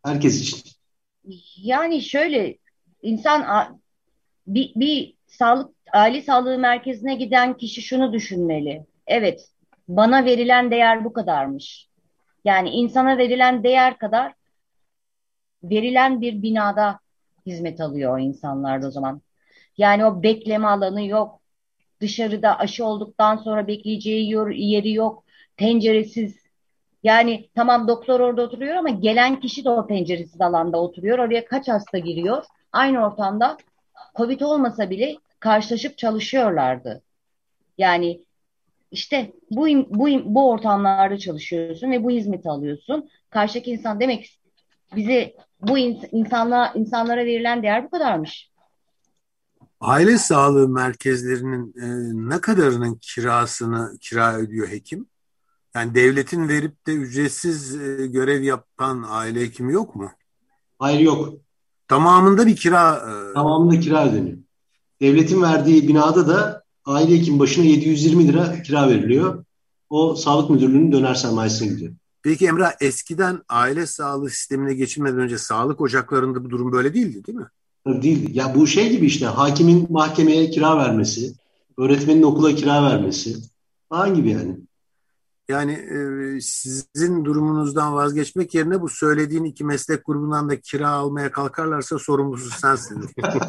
[SPEAKER 5] Herkes için.
[SPEAKER 4] Yani şöyle, insan bir aile sağlığı merkezine giden kişi şunu düşünmeli. Evet, bana verilen değer bu kadarmış. Yani insana verilen değer kadar verilen bir binada hizmet alıyor o insanlar da o zaman. Yani o bekleme alanı yok. Dışarıda aşı olduktan sonra bekleyeceği yeri yok. Penceresiz. Yani tamam, doktor orada oturuyor ama gelen kişi de o penceresiz alanda oturuyor. Oraya kaç hasta giriyor? Aynı ortamda Covid olmasa bile karşılaşıp çalışıyorlardı. Yani işte bu ortamlarda çalışıyorsun ve bu hizmeti alıyorsun. Karşıdaki insan demek, bize bu insanlara verilen değer bu kadarmış.
[SPEAKER 2] Aile sağlığı merkezlerinin ne kadarının kira ödüyor hekim? Yani devletin verip de ücretsiz görev yapan aile hekimi yok mu?
[SPEAKER 5] Hayır, yok.
[SPEAKER 2] Tamamında bir kira.
[SPEAKER 5] Tamamında kira ödeniyor. Devletin verdiği binada da aile hekim başına 720 lira kira veriliyor. O sağlık müdürlüğünün döner sermayesine gidiyor.
[SPEAKER 2] Peki Emrah, eskiden aile sağlığı sistemine geçilmeden önce sağlık ocaklarında bu durum böyle değildi, değil mi?
[SPEAKER 5] Tabii değil. Ya bu şey gibi işte, hakimin mahkemeye kira vermesi, öğretmenin okula kira vermesi falan gibi yani.
[SPEAKER 2] Yani sizin durumunuzdan vazgeçmek yerine bu söylediğin iki meslek grubundan da kira almaya kalkarlarsa sorumlusu sensin.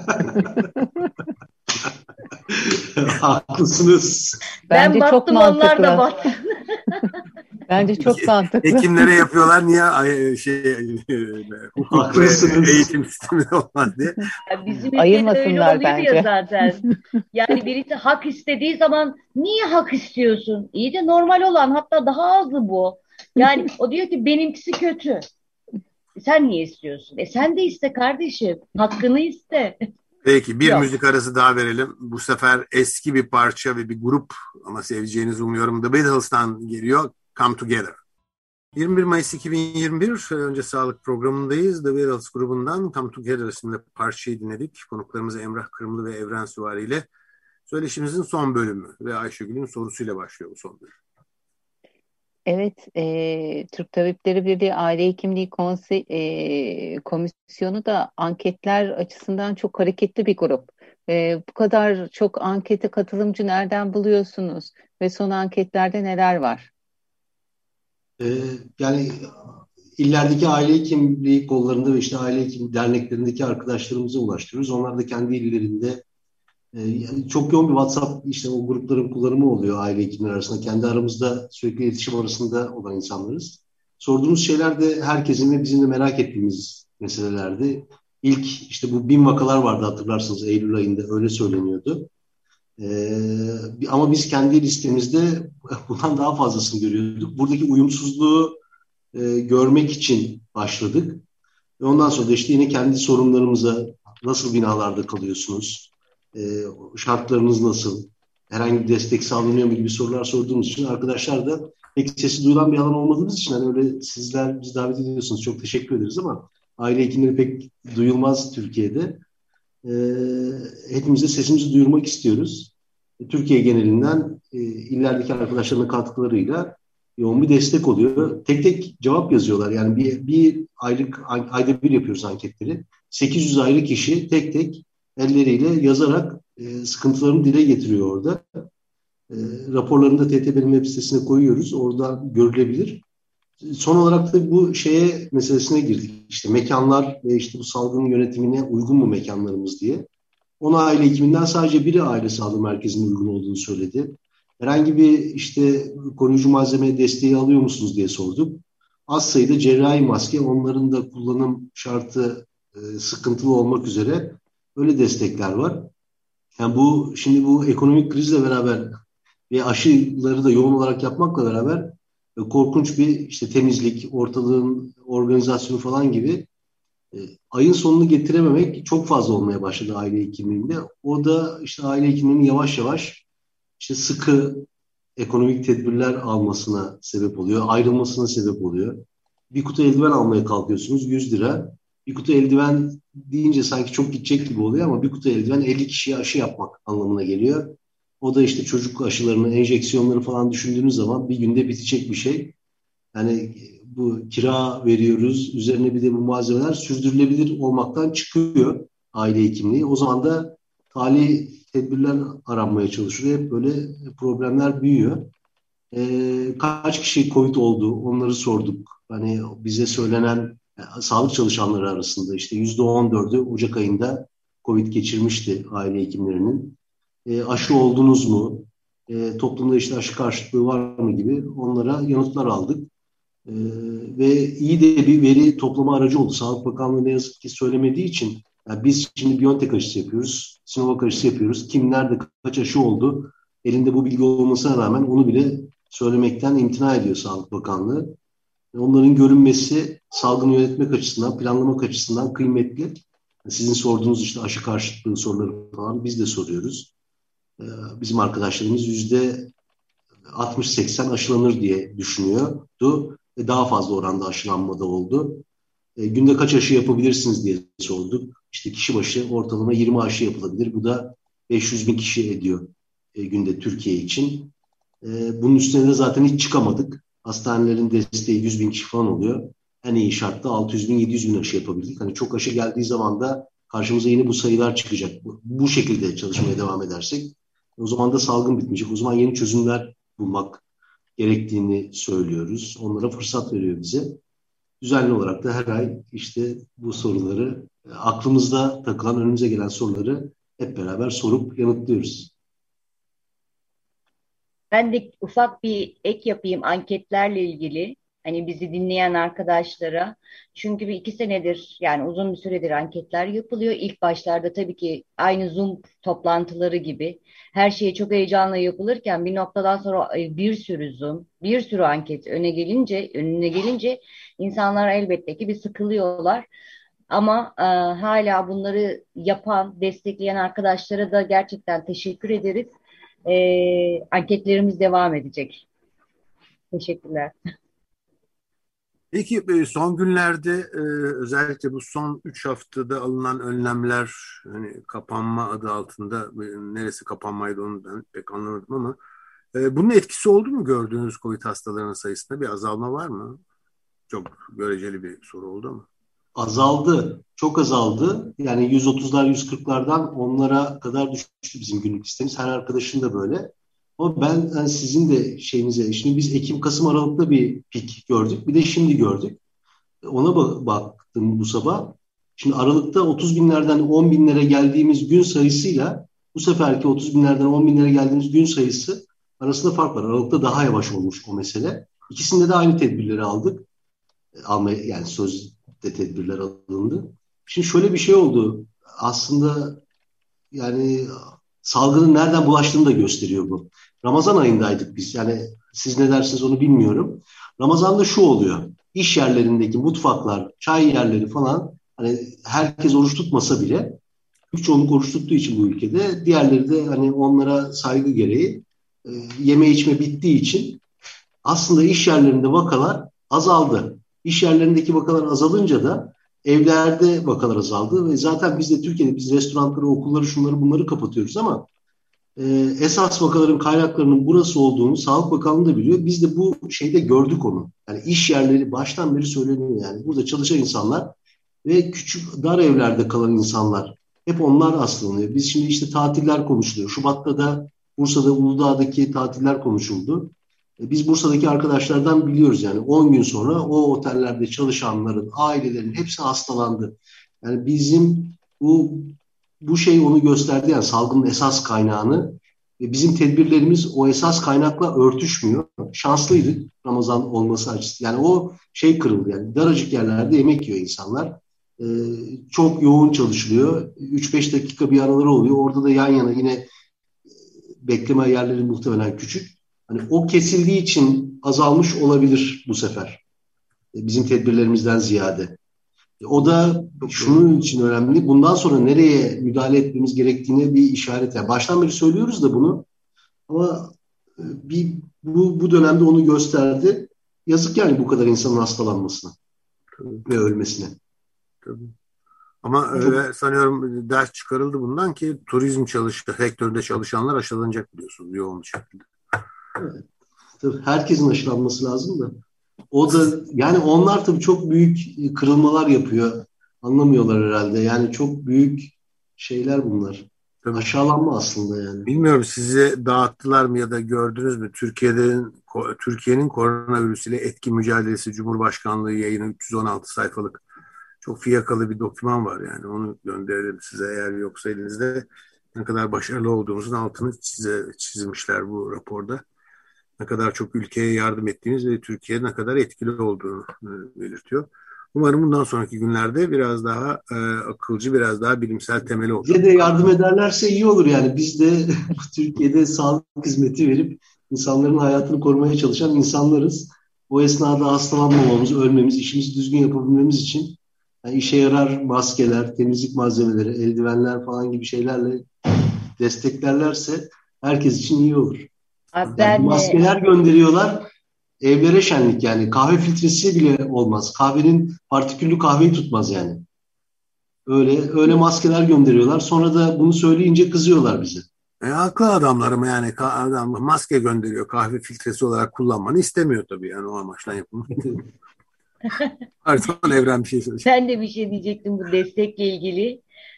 [SPEAKER 5] Haklısınız.
[SPEAKER 4] Ben
[SPEAKER 3] Bence çok
[SPEAKER 4] battım, onlar da
[SPEAKER 3] mantıklı.
[SPEAKER 4] battı.
[SPEAKER 3] Bence çok mantıklı.
[SPEAKER 2] Hekimlere yapıyorlar, niye hukuk ve
[SPEAKER 5] Haklısınız.
[SPEAKER 2] eğitim sistemi olmaz diye.
[SPEAKER 4] Ya bizim ülkede öyle
[SPEAKER 3] Ayırmasınlar
[SPEAKER 4] oluyor ya
[SPEAKER 3] bence.
[SPEAKER 4] zaten. Yani birisi hak istediği zaman niye hak istiyorsun? İyi de normal olan, hatta daha azı bu. Yani o diyor ki benimkisi kötü. Sen niye istiyorsun? Sen de iste kardeşim. Hakkını iste.
[SPEAKER 2] Peki bir
[SPEAKER 4] Yok.
[SPEAKER 2] müzik arası daha verelim. Bu sefer eski bir parça ve bir grup, ama seveceğinizi umuyorum. The Beatles'tan geliyor, Come Together. 21 Mayıs 2021, önce sağlık programındayız. The Beatles grubundan Come Together isimli parçayı dinledik. Konuklarımız Emrah Kırımlı ve Evren Süvari ile söyleşimizin son bölümü ve Ayşegül'ün sorusuyla başlıyor bu son bölüm.
[SPEAKER 3] Evet, Türk Tabipleri Birliği Aile Hekimliği Komisyonu da anketler açısından çok hareketli bir grup. Bu kadar çok ankete katılımcı nereden buluyorsunuz ve son anketlerde neler var?
[SPEAKER 5] Yani illerdeki aile hekimliği kollarında ve işte aile hekim derneklerindeki arkadaşlarımıza ulaştırıyoruz. Onlar da kendi illerinde yani çok yoğun bir WhatsApp işte o grupların kullanımı oluyor aile hekimleri arasında. Kendi aramızda sürekli iletişim arasında olan insanlarız. Sorduğumuz şeyler de herkesin ve bizim de merak ettiğimiz meselelerdi. İlk işte bu 1000 vakalar vardı, hatırlarsınız, Eylül ayında öyle söyleniyordu. Ama biz kendi listemizde bundan daha fazlasını görüyorduk. Buradaki uyumsuzluğu görmek için başladık. Ve ondan sonra da işte yine kendi sorunlarımıza, nasıl binalarda kalıyorsunuz, şartlarınız nasıl, herhangi bir destek sağlanıyor mu gibi sorular sorduğumuz için arkadaşlar da pek sesi duyulan bir alan olmadığımız için hani öyle sizler bizi davet ediyorsunuz. Çok teşekkür ederiz ama aile hekimleri pek duyulmaz Türkiye'de. Hepimiz de sesimizi duyurmak istiyoruz. Türkiye genelinden illerdeki arkadaşlarının katkılarıyla yoğun bir destek oluyor. Tek tek cevap yazıyorlar. Yani bir ayda bir yapıyoruz anketleri. 800 ayrı kişi tek tek elleriyle yazarak sıkıntılarını dile getiriyor orada. Raporlarını da TTB'nin web sitesine koyuyoruz. Orada görülebilir. Son olarak da bu meselesine girdik. İşte mekanlar ve işte bu salgının yönetimine uygun mu mekanlarımız diye. 10 aile hekiminden sadece biri aile sağlığı merkezine uygun olduğunu söyledi. Herhangi bir işte koruyucu malzeme desteği alıyor musunuz diye sorduk. Az sayıda cerrahi maske, onların da kullanım şartı sıkıntılı olmak üzere öyle destekler var. Yani şimdi bu ekonomik krizle beraber ve aşıları da yoğun olarak yapmakla beraber korkunç bir işte temizlik, ortalığın organizasyonu falan gibi ayın sonunu getirememek çok fazla olmaya başladı aile hekimliğinde. O da işte aile hekimliğinin yavaş yavaş işte sıkı ekonomik tedbirler almasına sebep oluyor, ayrılmasına sebep oluyor. Bir kutu eldiven almaya kalkıyorsunuz, 100 lira. Bir kutu eldiven deyince sanki çok gidecek gibi oluyor ama bir kutu eldiven 50 kişiye aşı yapmak anlamına geliyor. O da işte çocuk aşılarını, enjeksiyonları falan düşündüğünüz zaman bir günde bitecek bir şey. Yani bu kira veriyoruz, üzerine bir de bu malzemeler sürdürülebilir olmaktan çıkıyor aile hekimliği. O zaman da tali tedbirler aranmaya çalışılıyor. Hep böyle problemler büyüyor. Kaç kişi COVID oldu onları sorduk. Hani bize söylenen sağlık çalışanları arasında işte %14'ü Ocak ayında COVID geçirmişti aile hekimlerinin. Aşı oldunuz mu? Toplumda işte aşı karşıtlığı var mı gibi onlara yanıtlar aldık. Ve iyi de bir veri toplama aracı oldu. Sağlık Bakanlığı ne yazık ki söylemediği için yani biz şimdi BioNTech aşısı yapıyoruz, Sinovac aşısı yapıyoruz. Kim nerede kaç aşı oldu? Elinde bu bilgi olmasına rağmen onu bile söylemekten imtina ediyor Sağlık Bakanlığı. Onların görünmesi salgını yönetmek açısından, planlamak açısından kıymetli. Sizin sorduğunuz işte aşı karşıtlığı soruları falan biz de soruyoruz. Bizim arkadaşlarımız %60-80 aşılanır diye düşünüyordu. Daha fazla oranda aşılanmada oldu. Günde kaç aşı yapabilirsiniz diye sorduk. İşte kişi başı ortalama 20 aşı yapılabilir. Bu da 500 bin kişi ediyor günde Türkiye için. Bunun üstüne de zaten hiç çıkamadık. Hastanelerin desteği 100 bin kişi falan oluyor. En iyi şartta 600 bin 700 bin aşı yapabildik. Hani çok aşı geldiği zaman da karşımıza yine bu sayılar çıkacak. Bu şekilde çalışmaya devam edersek o zaman da salgın bitmeyecek. O zaman yeni çözümler bulmak gerektiğini söylüyoruz. Onlara fırsat veriyor bize. Düzenli olarak da her ay işte bu soruları aklımızda takılan, önümüze gelen soruları hep beraber sorup yanıtlıyoruz.
[SPEAKER 4] Ben de ufak bir ek yapayım anketlerle ilgili. Hani bizi dinleyen arkadaşlara. Çünkü bir 2 senedir yani uzun bir süredir anketler yapılıyor. İlk başlarda tabii ki aynı Zoom toplantıları gibi her şey çok heyecanla yapılırken bir noktadan sonra bir sürü Zoom, bir sürü anket önüne gelince insanlar elbette ki bir sıkılıyorlar. Ama hala bunları yapan, destekleyen arkadaşlara da gerçekten teşekkür ederiz. Anketlerimiz devam edecek. Teşekkürler.
[SPEAKER 2] Peki son günlerde özellikle bu son 3 haftada alınan önlemler hani kapanma adı altında neresi kapanmaydı onu ben pek anlamadım ama bunun etkisi oldu mu gördüğünüz COVID hastalarının sayısında bir azalma var mı? Çok göreceli bir soru oldu ama.
[SPEAKER 5] Azaldı. Çok azaldı. Yani 130'lar 140'lardan onlara kadar düştü bizim günlük listemiz. Her arkadaşın da böyle. Ama ben yani sizin de şeyinize, şimdi biz Ekim, Kasım, Aralık'ta bir pik gördük. Bir de şimdi gördük. Ona baktım bu sabah. Şimdi Aralık'ta 30 binlerden 10 binlere geldiğimiz gün sayısıyla bu seferki 30 binlerden 10 binlere geldiğimiz gün sayısı arasında fark var. Aralık'ta daha yavaş olmuş o mesele. İkisinde de aynı tedbirleri aldık. Yani sözde tedbirler alındı. Şimdi şöyle bir şey oldu. Aslında yani salgının nereden bulaştığını da gösteriyor bu. Ramazan ayındaydık biz. Yani siz ne dersiniz onu bilmiyorum. Ramazan'da şu oluyor. İş yerlerindeki mutfaklar, çay yerleri falan hani herkes oruç tutmasa bile büyük çoğunluk oruç tuttuğu için bu ülkede diğerleri de hani onlara saygı gereği yeme içme bittiği için aslında iş yerlerinde vakalar azaldı. İş yerlerindeki vakalar azalınca da evlerde vakalar azaldı ve zaten biz de Türkiye'de biz restoranları, okulları, şunları bunları kapatıyoruz ama esas vakaların kaynaklarının burası olduğunu Sağlık Bakanlığı da biliyor. Biz de bu şeyde gördük onu. Yani iş yerleri baştan beri söyleniyor yani. Burada çalışan insanlar ve küçük dar evlerde kalan insanlar hep onlar hastalanıyor. Biz şimdi işte tatiller konuşuluyor. Şubat'ta da Bursa'da, Uludağ'daki tatiller konuşuldu. Biz Bursa'daki arkadaşlardan biliyoruz yani 10 gün sonra o otellerde çalışanların, ailelerin hepsi hastalandı. Yani bizim bu şey onu gösterdi yani salgının esas kaynağını. Bizim tedbirlerimiz o esas kaynakla örtüşmüyor. Şanslıydık Ramazan olması açısından. Yani o şey kırıldı yani daracık yerlerde yemek yiyor insanlar. Çok yoğun çalışılıyor. 3-5 dakika bir araları oluyor. Orada da yan yana yine bekleme yerleri muhtemelen küçük. Hani o kesildiği için azalmış olabilir bu sefer. Bizim tedbirlerimizden ziyade. O da şunun için önemli. Bundan sonra nereye müdahale etmemiz gerektiğine bir işaret. Yani baştan beri söylüyoruz da bunu. Ama bu dönemde onu gösterdi. Yazık yani bu kadar insanın hastalanmasına ve ölmesine.
[SPEAKER 2] Tabii. Ama öyle sanıyorum ders çıkarıldı bundan ki turizm sektöründe çalışanlar aşılanacak biliyorsunuz yoğun bir şekilde.
[SPEAKER 5] Evet. Tabii herkesin aşılanması lazım da. O da yani onlar tabii çok büyük kırılmalar yapıyor. Anlamıyorlar herhalde. Yani çok büyük şeyler bunlar.
[SPEAKER 2] Tabii.
[SPEAKER 5] Aşağılanma aslında yani.
[SPEAKER 2] Bilmiyorum, size dağıttılar mı ya da gördünüz mü? Türkiye'nin koronavirüs ile etki mücadelesi Cumhurbaşkanlığı yayını 316 sayfalık çok fiyakalı bir doküman var yani. Onu gönderelim size eğer yoksa elinizde. Ne kadar başarılı olduğumuzun altını çizmişler bu raporda. Ne kadar çok ülkeye yardım ettiğimiz ve Türkiye'nin ne kadar etkili olduğunu belirtiyor. Umarım bundan sonraki günlerde biraz daha akılcı, biraz daha bilimsel temeli olacak.
[SPEAKER 5] Bize de yardım ederlerse iyi olur yani. Biz de Türkiye'de sağlık hizmeti verip insanların hayatını korumaya çalışan insanlarız. O esnada hastalanmamamız, ölmemiz, işimizi düzgün yapabilmemiz için yani işe yarar maskeler, temizlik malzemeleri, eldivenler falan gibi şeylerle desteklerlerse herkes için iyi olur.
[SPEAKER 4] Abi
[SPEAKER 5] Yani maskeler gönderiyorlar, evlere şenlik yani. Kahve filtresi bile olmaz. Kahvenin partiküllü kahveyi tutmaz yani. Öyle maskeler gönderiyorlar. Sonra da bunu söyleyince kızıyorlar bize.
[SPEAKER 2] Haklı adamlarım yani, adam maske gönderiyor, kahve filtresi olarak kullanmanı istemiyor tabii yani, o amaçla yapılmış. Pardon, Evren bir şey söyleyecek.
[SPEAKER 4] Ben de bir şey diyecektim bu destekle ilgili.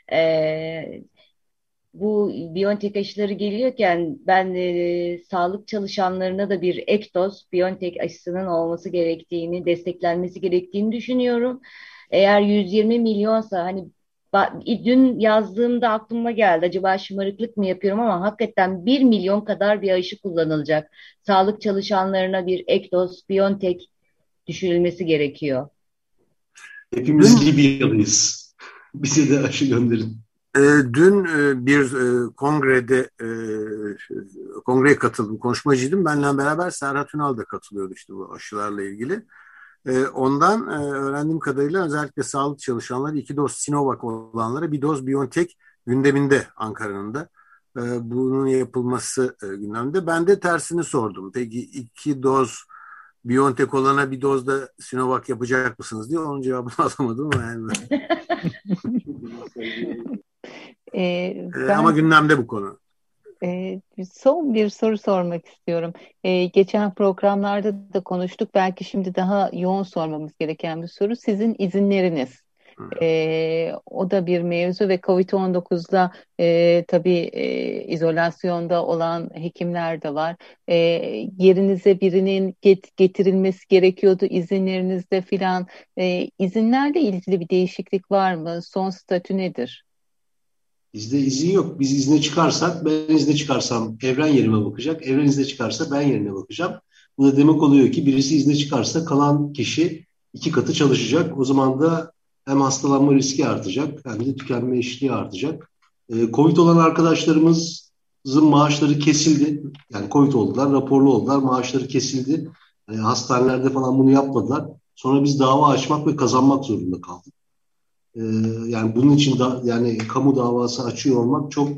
[SPEAKER 4] Bu Biontech aşıları geliyorken ben sağlık çalışanlarına da bir ek doz Biontech aşısının olması gerektiğini, desteklenmesi gerektiğini düşünüyorum. Eğer 120 milyonsa hani dün yazdığımda aklıma geldi. Acaba şımarıklık mı yapıyorum ama hakikaten 1 milyon kadar bir aşı kullanılacak. Sağlık çalışanlarına bir ek doz Biontech düşünülmesi gerekiyor.
[SPEAKER 5] Hepimiz Libyalıyız. Bize de aşı gönderin.
[SPEAKER 2] Dün bir kongreye katıldım. Konuşmacıydım. Benimle beraber Serhat Ünal da katılıyordu işte bu aşılarla ilgili. Ondan öğrendiğim kadarıyla özellikle sağlık çalışanları 2 doz Sinovac olanlara 1 doz BioNTech gündeminde Ankara'nın da. Bunun yapılması gündemde. Ben de tersini sordum. Peki 2 doz BioNTech olana 1 doz da Sinovac yapacak mısınız diye, onun cevabını alamadım. Yani. Ama gündemde bu konu.
[SPEAKER 3] Son bir soru sormak istiyorum. Geçen programlarda da konuştuk. Belki şimdi daha yoğun sormamız gereken bir soru. Sizin izinleriniz. O da bir mevzu ve COVID-19'da tabii izolasyonda olan hekimler de var. Yerinize birinin getirilmesi gerekiyordu izinlerinizde filan. İzinlerle ilgili bir değişiklik var mı? Son statü nedir?
[SPEAKER 5] Bizde izin yok. Biz izne çıkarsak, ben izne çıkarsam Evren yerime bakacak. Evren izne çıkarsa ben yerine bakacağım. Bu da demek oluyor ki birisi izne çıkarsa kalan kişi 2 katı çalışacak. O zaman da hem hastalanma riski artacak hem de tükenme eşiği artacak. Covid olan arkadaşlarımızın maaşları kesildi. Yani Covid oldular, raporlu oldular, maaşları kesildi. Hastanelerde falan bunu yapmadılar. Sonra biz dava açmak ve kazanmak zorunda kaldık. Yani bunun için yani kamu davası açıyor olmak çok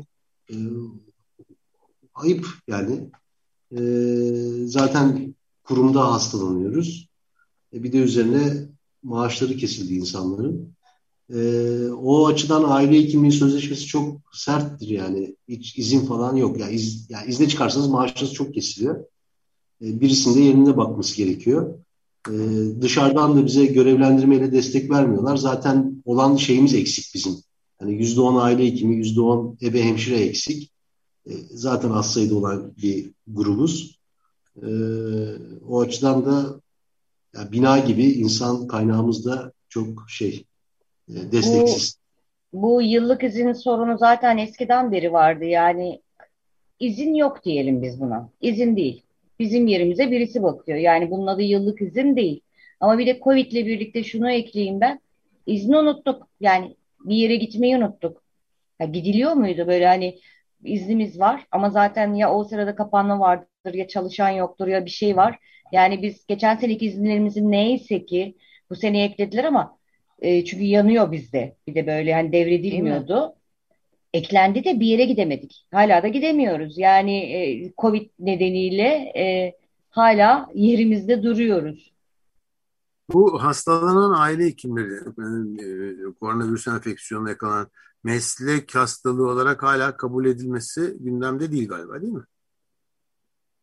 [SPEAKER 5] ayıp yani. Zaten kurumda hastalanıyoruz. Bir de üzerine maaşları kesildi insanların. O açıdan aile hekimliği sözleşmesi çok serttir yani. Hiç izin falan yok. Yani izne çıkarsanız maaşınız çok kesiliyor. Birisinin de yerine bakması gerekiyor. Dışarıdan da bize görevlendirmeyle destek vermiyorlar. Zaten olan şeyimiz eksik bizim. Yani %10 aile hekimi, %10 ebe hemşire eksik. Zaten az sayıda olan bir grubuz. O açıdan da yani bina gibi insan kaynağımız da çok desteksiz.
[SPEAKER 4] Bu yıllık izin sorunu zaten eskiden beri vardı. Yani izin yok diyelim biz buna. İzin değil. Bizim yerimize birisi bakıyor. Yani bunun adı yıllık izin değil. Ama bir de Covid'le birlikte şunu ekleyeyim ben. İzni unuttuk. Yani bir yere gitmeyi unuttuk. Ya gidiliyor muydu böyle hani iznimiz var ama zaten ya o sırada kapanma vardır ya çalışan yoktur ya bir şey var. Yani biz geçen seneki izinlerimizin neyse ki bu sene eklediler ama çünkü yanıyor bizde. Bir de böyle hani devredilmiyordu. Eklendi de bir yere gidemedik. Hala da gidemiyoruz. Yani Covid nedeniyle hala yerimizde duruyoruz.
[SPEAKER 2] Bu hastalanan aile hekimleri, koronavirüs enfeksiyonuna yakalanan meslek hastalığı olarak hala kabul edilmesi gündemde değil galiba, değil mi?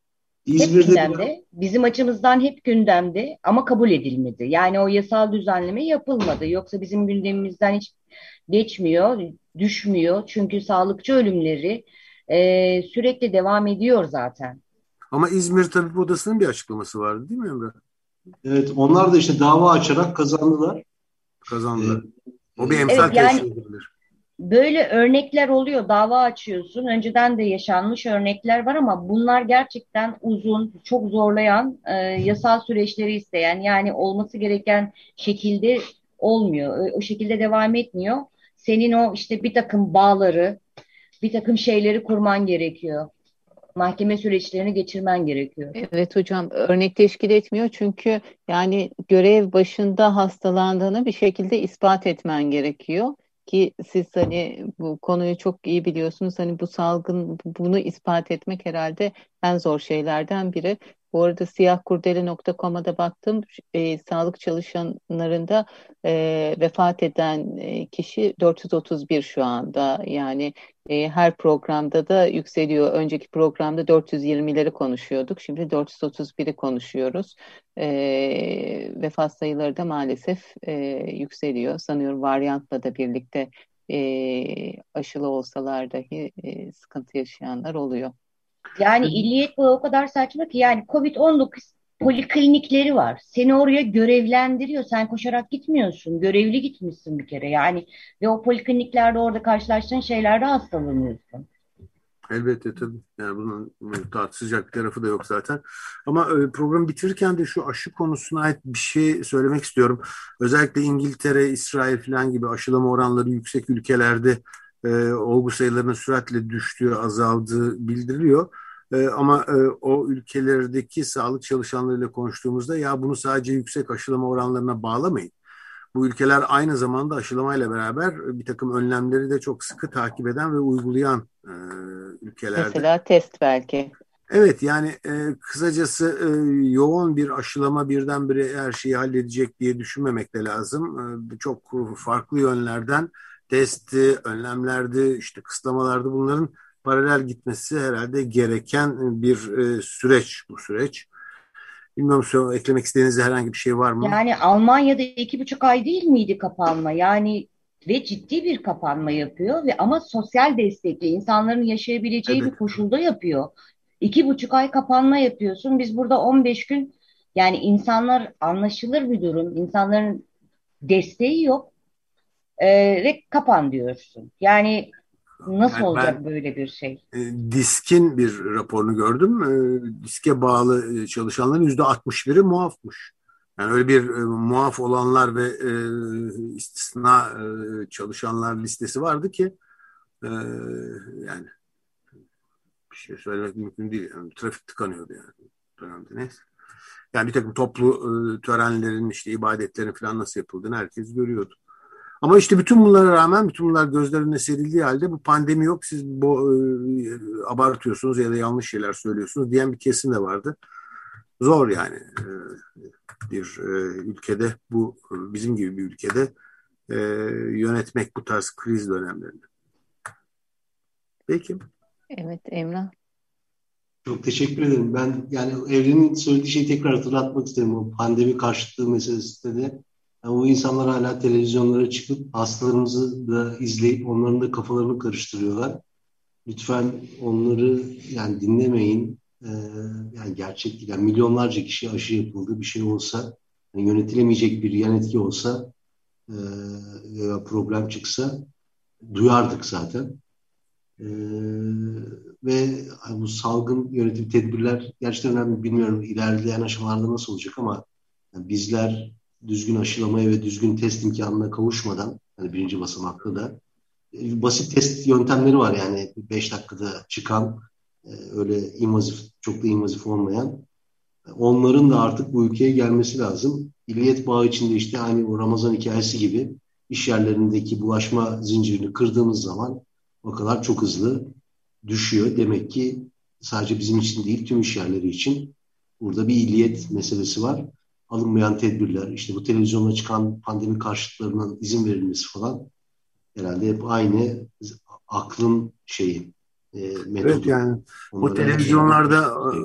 [SPEAKER 4] Hep gündemde. Bizim açımızdan hep gündemde ama kabul edilmedi. Yani o yasal düzenleme yapılmadı. Yoksa bizim gündemimizden hiç geçmiyor, düşmüyor. Çünkü sağlıkçı ölümleri sürekli devam ediyor zaten.
[SPEAKER 2] Ama İzmir Tabip Odası'nın bir açıklaması vardı değil mi Emre?
[SPEAKER 5] Evet, onlar da işte dava açarak kazandılar.
[SPEAKER 2] Kazandılar. O bir
[SPEAKER 5] Evet,
[SPEAKER 2] emsal
[SPEAKER 4] yani
[SPEAKER 2] teşkil edilir.
[SPEAKER 4] böyle örnekler oluyor. Dava açıyorsun. Önceden de yaşanmış örnekler var ama bunlar gerçekten uzun, çok zorlayan, yasal süreçleri isteyen, yani olması gereken şekilde olmuyor. O şekilde devam etmiyor. Senin o işte bir takım bağları, bir takım şeyleri kurman gerekiyor. Mahkeme süreçlerini geçirmen gerekiyor.
[SPEAKER 3] Evet hocam, örnek teşkil etmiyor çünkü yani görev başında hastalandığını bir şekilde ispat etmen gerekiyor ki siz hani bu konuyu çok iyi biliyorsunuz, hani bu salgın, bunu ispat etmek herhalde en zor şeylerden biri. Bu arada siyahkurdele.com'a da baktım, sağlık çalışanlarında vefat eden kişi 431 şu anda, yani her programda da yükseliyor. Önceki programda 420'leri konuşuyorduk. Şimdi 431'i konuşuyoruz. Vefat sayıları da maalesef yükseliyor. Sanıyorum varyantla da birlikte aşılı olsalar dahi sıkıntı yaşayanlar oluyor.
[SPEAKER 4] Yani illiyet bağı o kadar saçma ki, yani Covid-19 poliklinikleri var. Seni oraya görevlendiriyor. Sen koşarak gitmiyorsun. Görevli gitmişsin bir kere. Yani ve o polikliniklerde orada karşılaştığın şeylerde hastalanıyorsun.
[SPEAKER 2] Elbette tabii. Yani bunun tartışacak bir tarafı da yok zaten. Ama programı bitirirken de şu aşı konusuna ait bir şey söylemek istiyorum. Özellikle İngiltere, İsrail falan gibi aşılama oranları yüksek ülkelerde olgu sayılarının süratle düştüğü, azaldığı bildiriliyor. Ama o ülkelerdeki sağlık çalışanlarıyla konuştuğumuzda ya bunu sadece yüksek aşılama oranlarına bağlamayın. Bu ülkeler aynı zamanda aşılamayla beraber bir takım önlemleri de çok sıkı takip eden ve uygulayan ülkelerde.
[SPEAKER 3] Mesela test belki.
[SPEAKER 2] Evet yani kısacası yoğun bir aşılama birdenbire her şeyi halledecek diye düşünmemek de lazım. Çok farklı yönlerden testi, önlemlerdi, işte kısıtlamalardı, bunların paralel gitmesi herhalde gereken bir süreç bu süreç. Bilmiyorum, eklemek istediğiniz herhangi bir şey var mı?
[SPEAKER 4] Yani Almanya'da 2,5 ay değil miydi kapanma? Yani ve ciddi bir kapanma yapıyor ve ama sosyal destekli, insanların yaşayabileceği
[SPEAKER 2] Evet.
[SPEAKER 4] bir koşulda yapıyor. 2,5 ay kapanma yapıyorsun. Biz burada 15 gün, yani insanlar, anlaşılır bir durum. İnsanların desteği yok ve kapan diyorsun. Yani nasıl
[SPEAKER 2] Yani ben
[SPEAKER 4] olacak böyle bir şey?
[SPEAKER 2] Disk'in bir raporunu gördüm. Disk'e bağlı çalışanların %61'i muafmış. Yani öyle bir muaf olanlar ve istisna çalışanlar listesi vardı ki yani bir şey söylemek mümkün değil. Yani trafik tıkanıyordu yani. Dönemde neyse. Yani bir takım toplu törenlerin, işte ibadetlerin falan nasıl yapıldığını herkes görüyordu. Ama işte bütün bunlara rağmen, bütün bunlar gözler önüne serildiği halde bu pandemi yok, siz bu abartıyorsunuz ya da yanlış şeyler söylüyorsunuz diyen bir kesim de vardı. Zor yani bir ülkede, bu bizim gibi bir ülkede yönetmek bu tarz kriz dönemlerini. Peki.
[SPEAKER 3] Evet Emrah.
[SPEAKER 5] çok teşekkür ederim. Ben yani Evren'in söylediği şeyi tekrar hatırlatmak isterim. O pandemi karşıtlığı meselesinde de. Yani o insanlar hala televizyonlara çıkıp hastalarımızı da izleyip onların da kafalarını karıştırıyorlar. Lütfen onları yani dinlemeyin. Yani gerçek değil. Yani milyonlarca kişi aşı yapıldı. Bir şey olsa, yani yönetilemeyecek bir yan etki olsa veya problem çıksa duyardık zaten. Ee, ve bu salgın yönetim tedbirler gerçekten önemli. Bilmiyorum ilerleyen aşamalarda nasıl olacak ama yani bizler düzgün aşılamaya ve düzgün test imkanına kavuşmadan, hani birinci basamakta da basit test yöntemleri var, yani 5 dakikada çıkan öyle invazif, çok da invazif olmayan, onların da artık bu ülkeye gelmesi lazım. İlliyet bağı içinde işte aynı o Ramazan hikayesi gibi iş yerlerindeki bulaşma zincirini kırdığımız zaman vakalar çok hızlı düşüyor. Demek ki sadece bizim için değil, tüm iş yerleri için burada bir illiyet meselesi var. Alınmayan tedbirler, işte bu televizyonda çıkan pandemi karşıtlarının izin verilmesi falan herhalde hep aynı aklın şeyi,
[SPEAKER 2] Evet
[SPEAKER 5] metodu.
[SPEAKER 2] yani bu
[SPEAKER 5] Onlara
[SPEAKER 2] televizyonlarda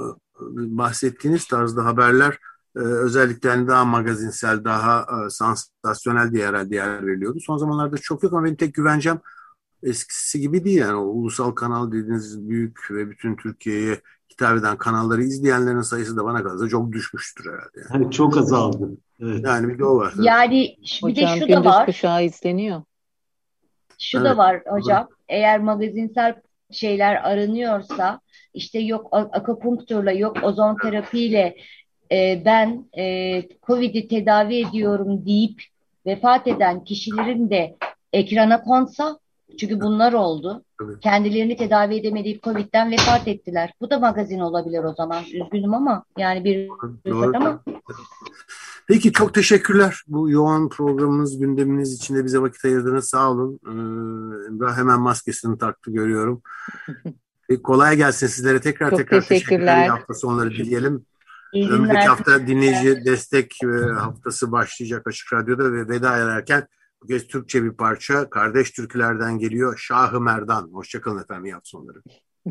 [SPEAKER 2] bahsettiğiniz tarzda haberler özellikle hani daha magazinsel, daha sansasyonel diye herhalde yer veriliyordu. Son zamanlarda çok yok ama benim tek güvencem eskisi gibi değil. Yani o ulusal kanal dediğiniz büyük ve bütün Türkiye'ye hitap eden kanalları izleyenlerin sayısı da bana kalırsa çok düşmüştür herhalde.
[SPEAKER 5] Yani çok azaldı. Evet.
[SPEAKER 2] Yani bir de o var.
[SPEAKER 4] Yani bir de şu da var.
[SPEAKER 3] Kuşağı izleniyor.
[SPEAKER 4] Şu da var hocam. Eğer magazinsel şeyler aranıyorsa işte yok akupunkturla yok ozon terapiyle ben COVID'i tedavi ediyorum deyip vefat eden kişilerin de ekrana konsa, çünkü bunlar oldu.
[SPEAKER 2] Evet.
[SPEAKER 4] Kendilerini tedavi edemeyip COVID'den vefat ettiler. Bu da magazin olabilir o zaman. Üzgünüm ama yani bir
[SPEAKER 2] Doğru.
[SPEAKER 4] ama.
[SPEAKER 2] Peki çok teşekkürler. Bu yoğun programınız, gündeminiz içinde bize vakit ayırdınız. Sağ olun. Emrah hemen maskesini taktı görüyorum. Kolay gelsin sizlere. Tekrar teşekkürler. İyi hafta sonları dileyelim. Önümüzdeki hafta dinleyici destek haftası başlayacak Açık Radyo'da ve veda ederken bu kez Türkçe bir parça Kardeş Türküler'den geliyor. Şah-ı Merdan. Hoşçakalın efendim. İyi hafta sonları.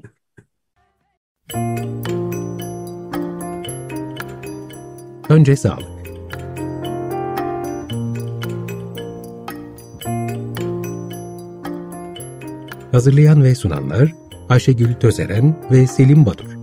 [SPEAKER 1] Önce sağlık. Hazırlayan ve sunanlar Ayşegül Tözeren ve Selim Badur.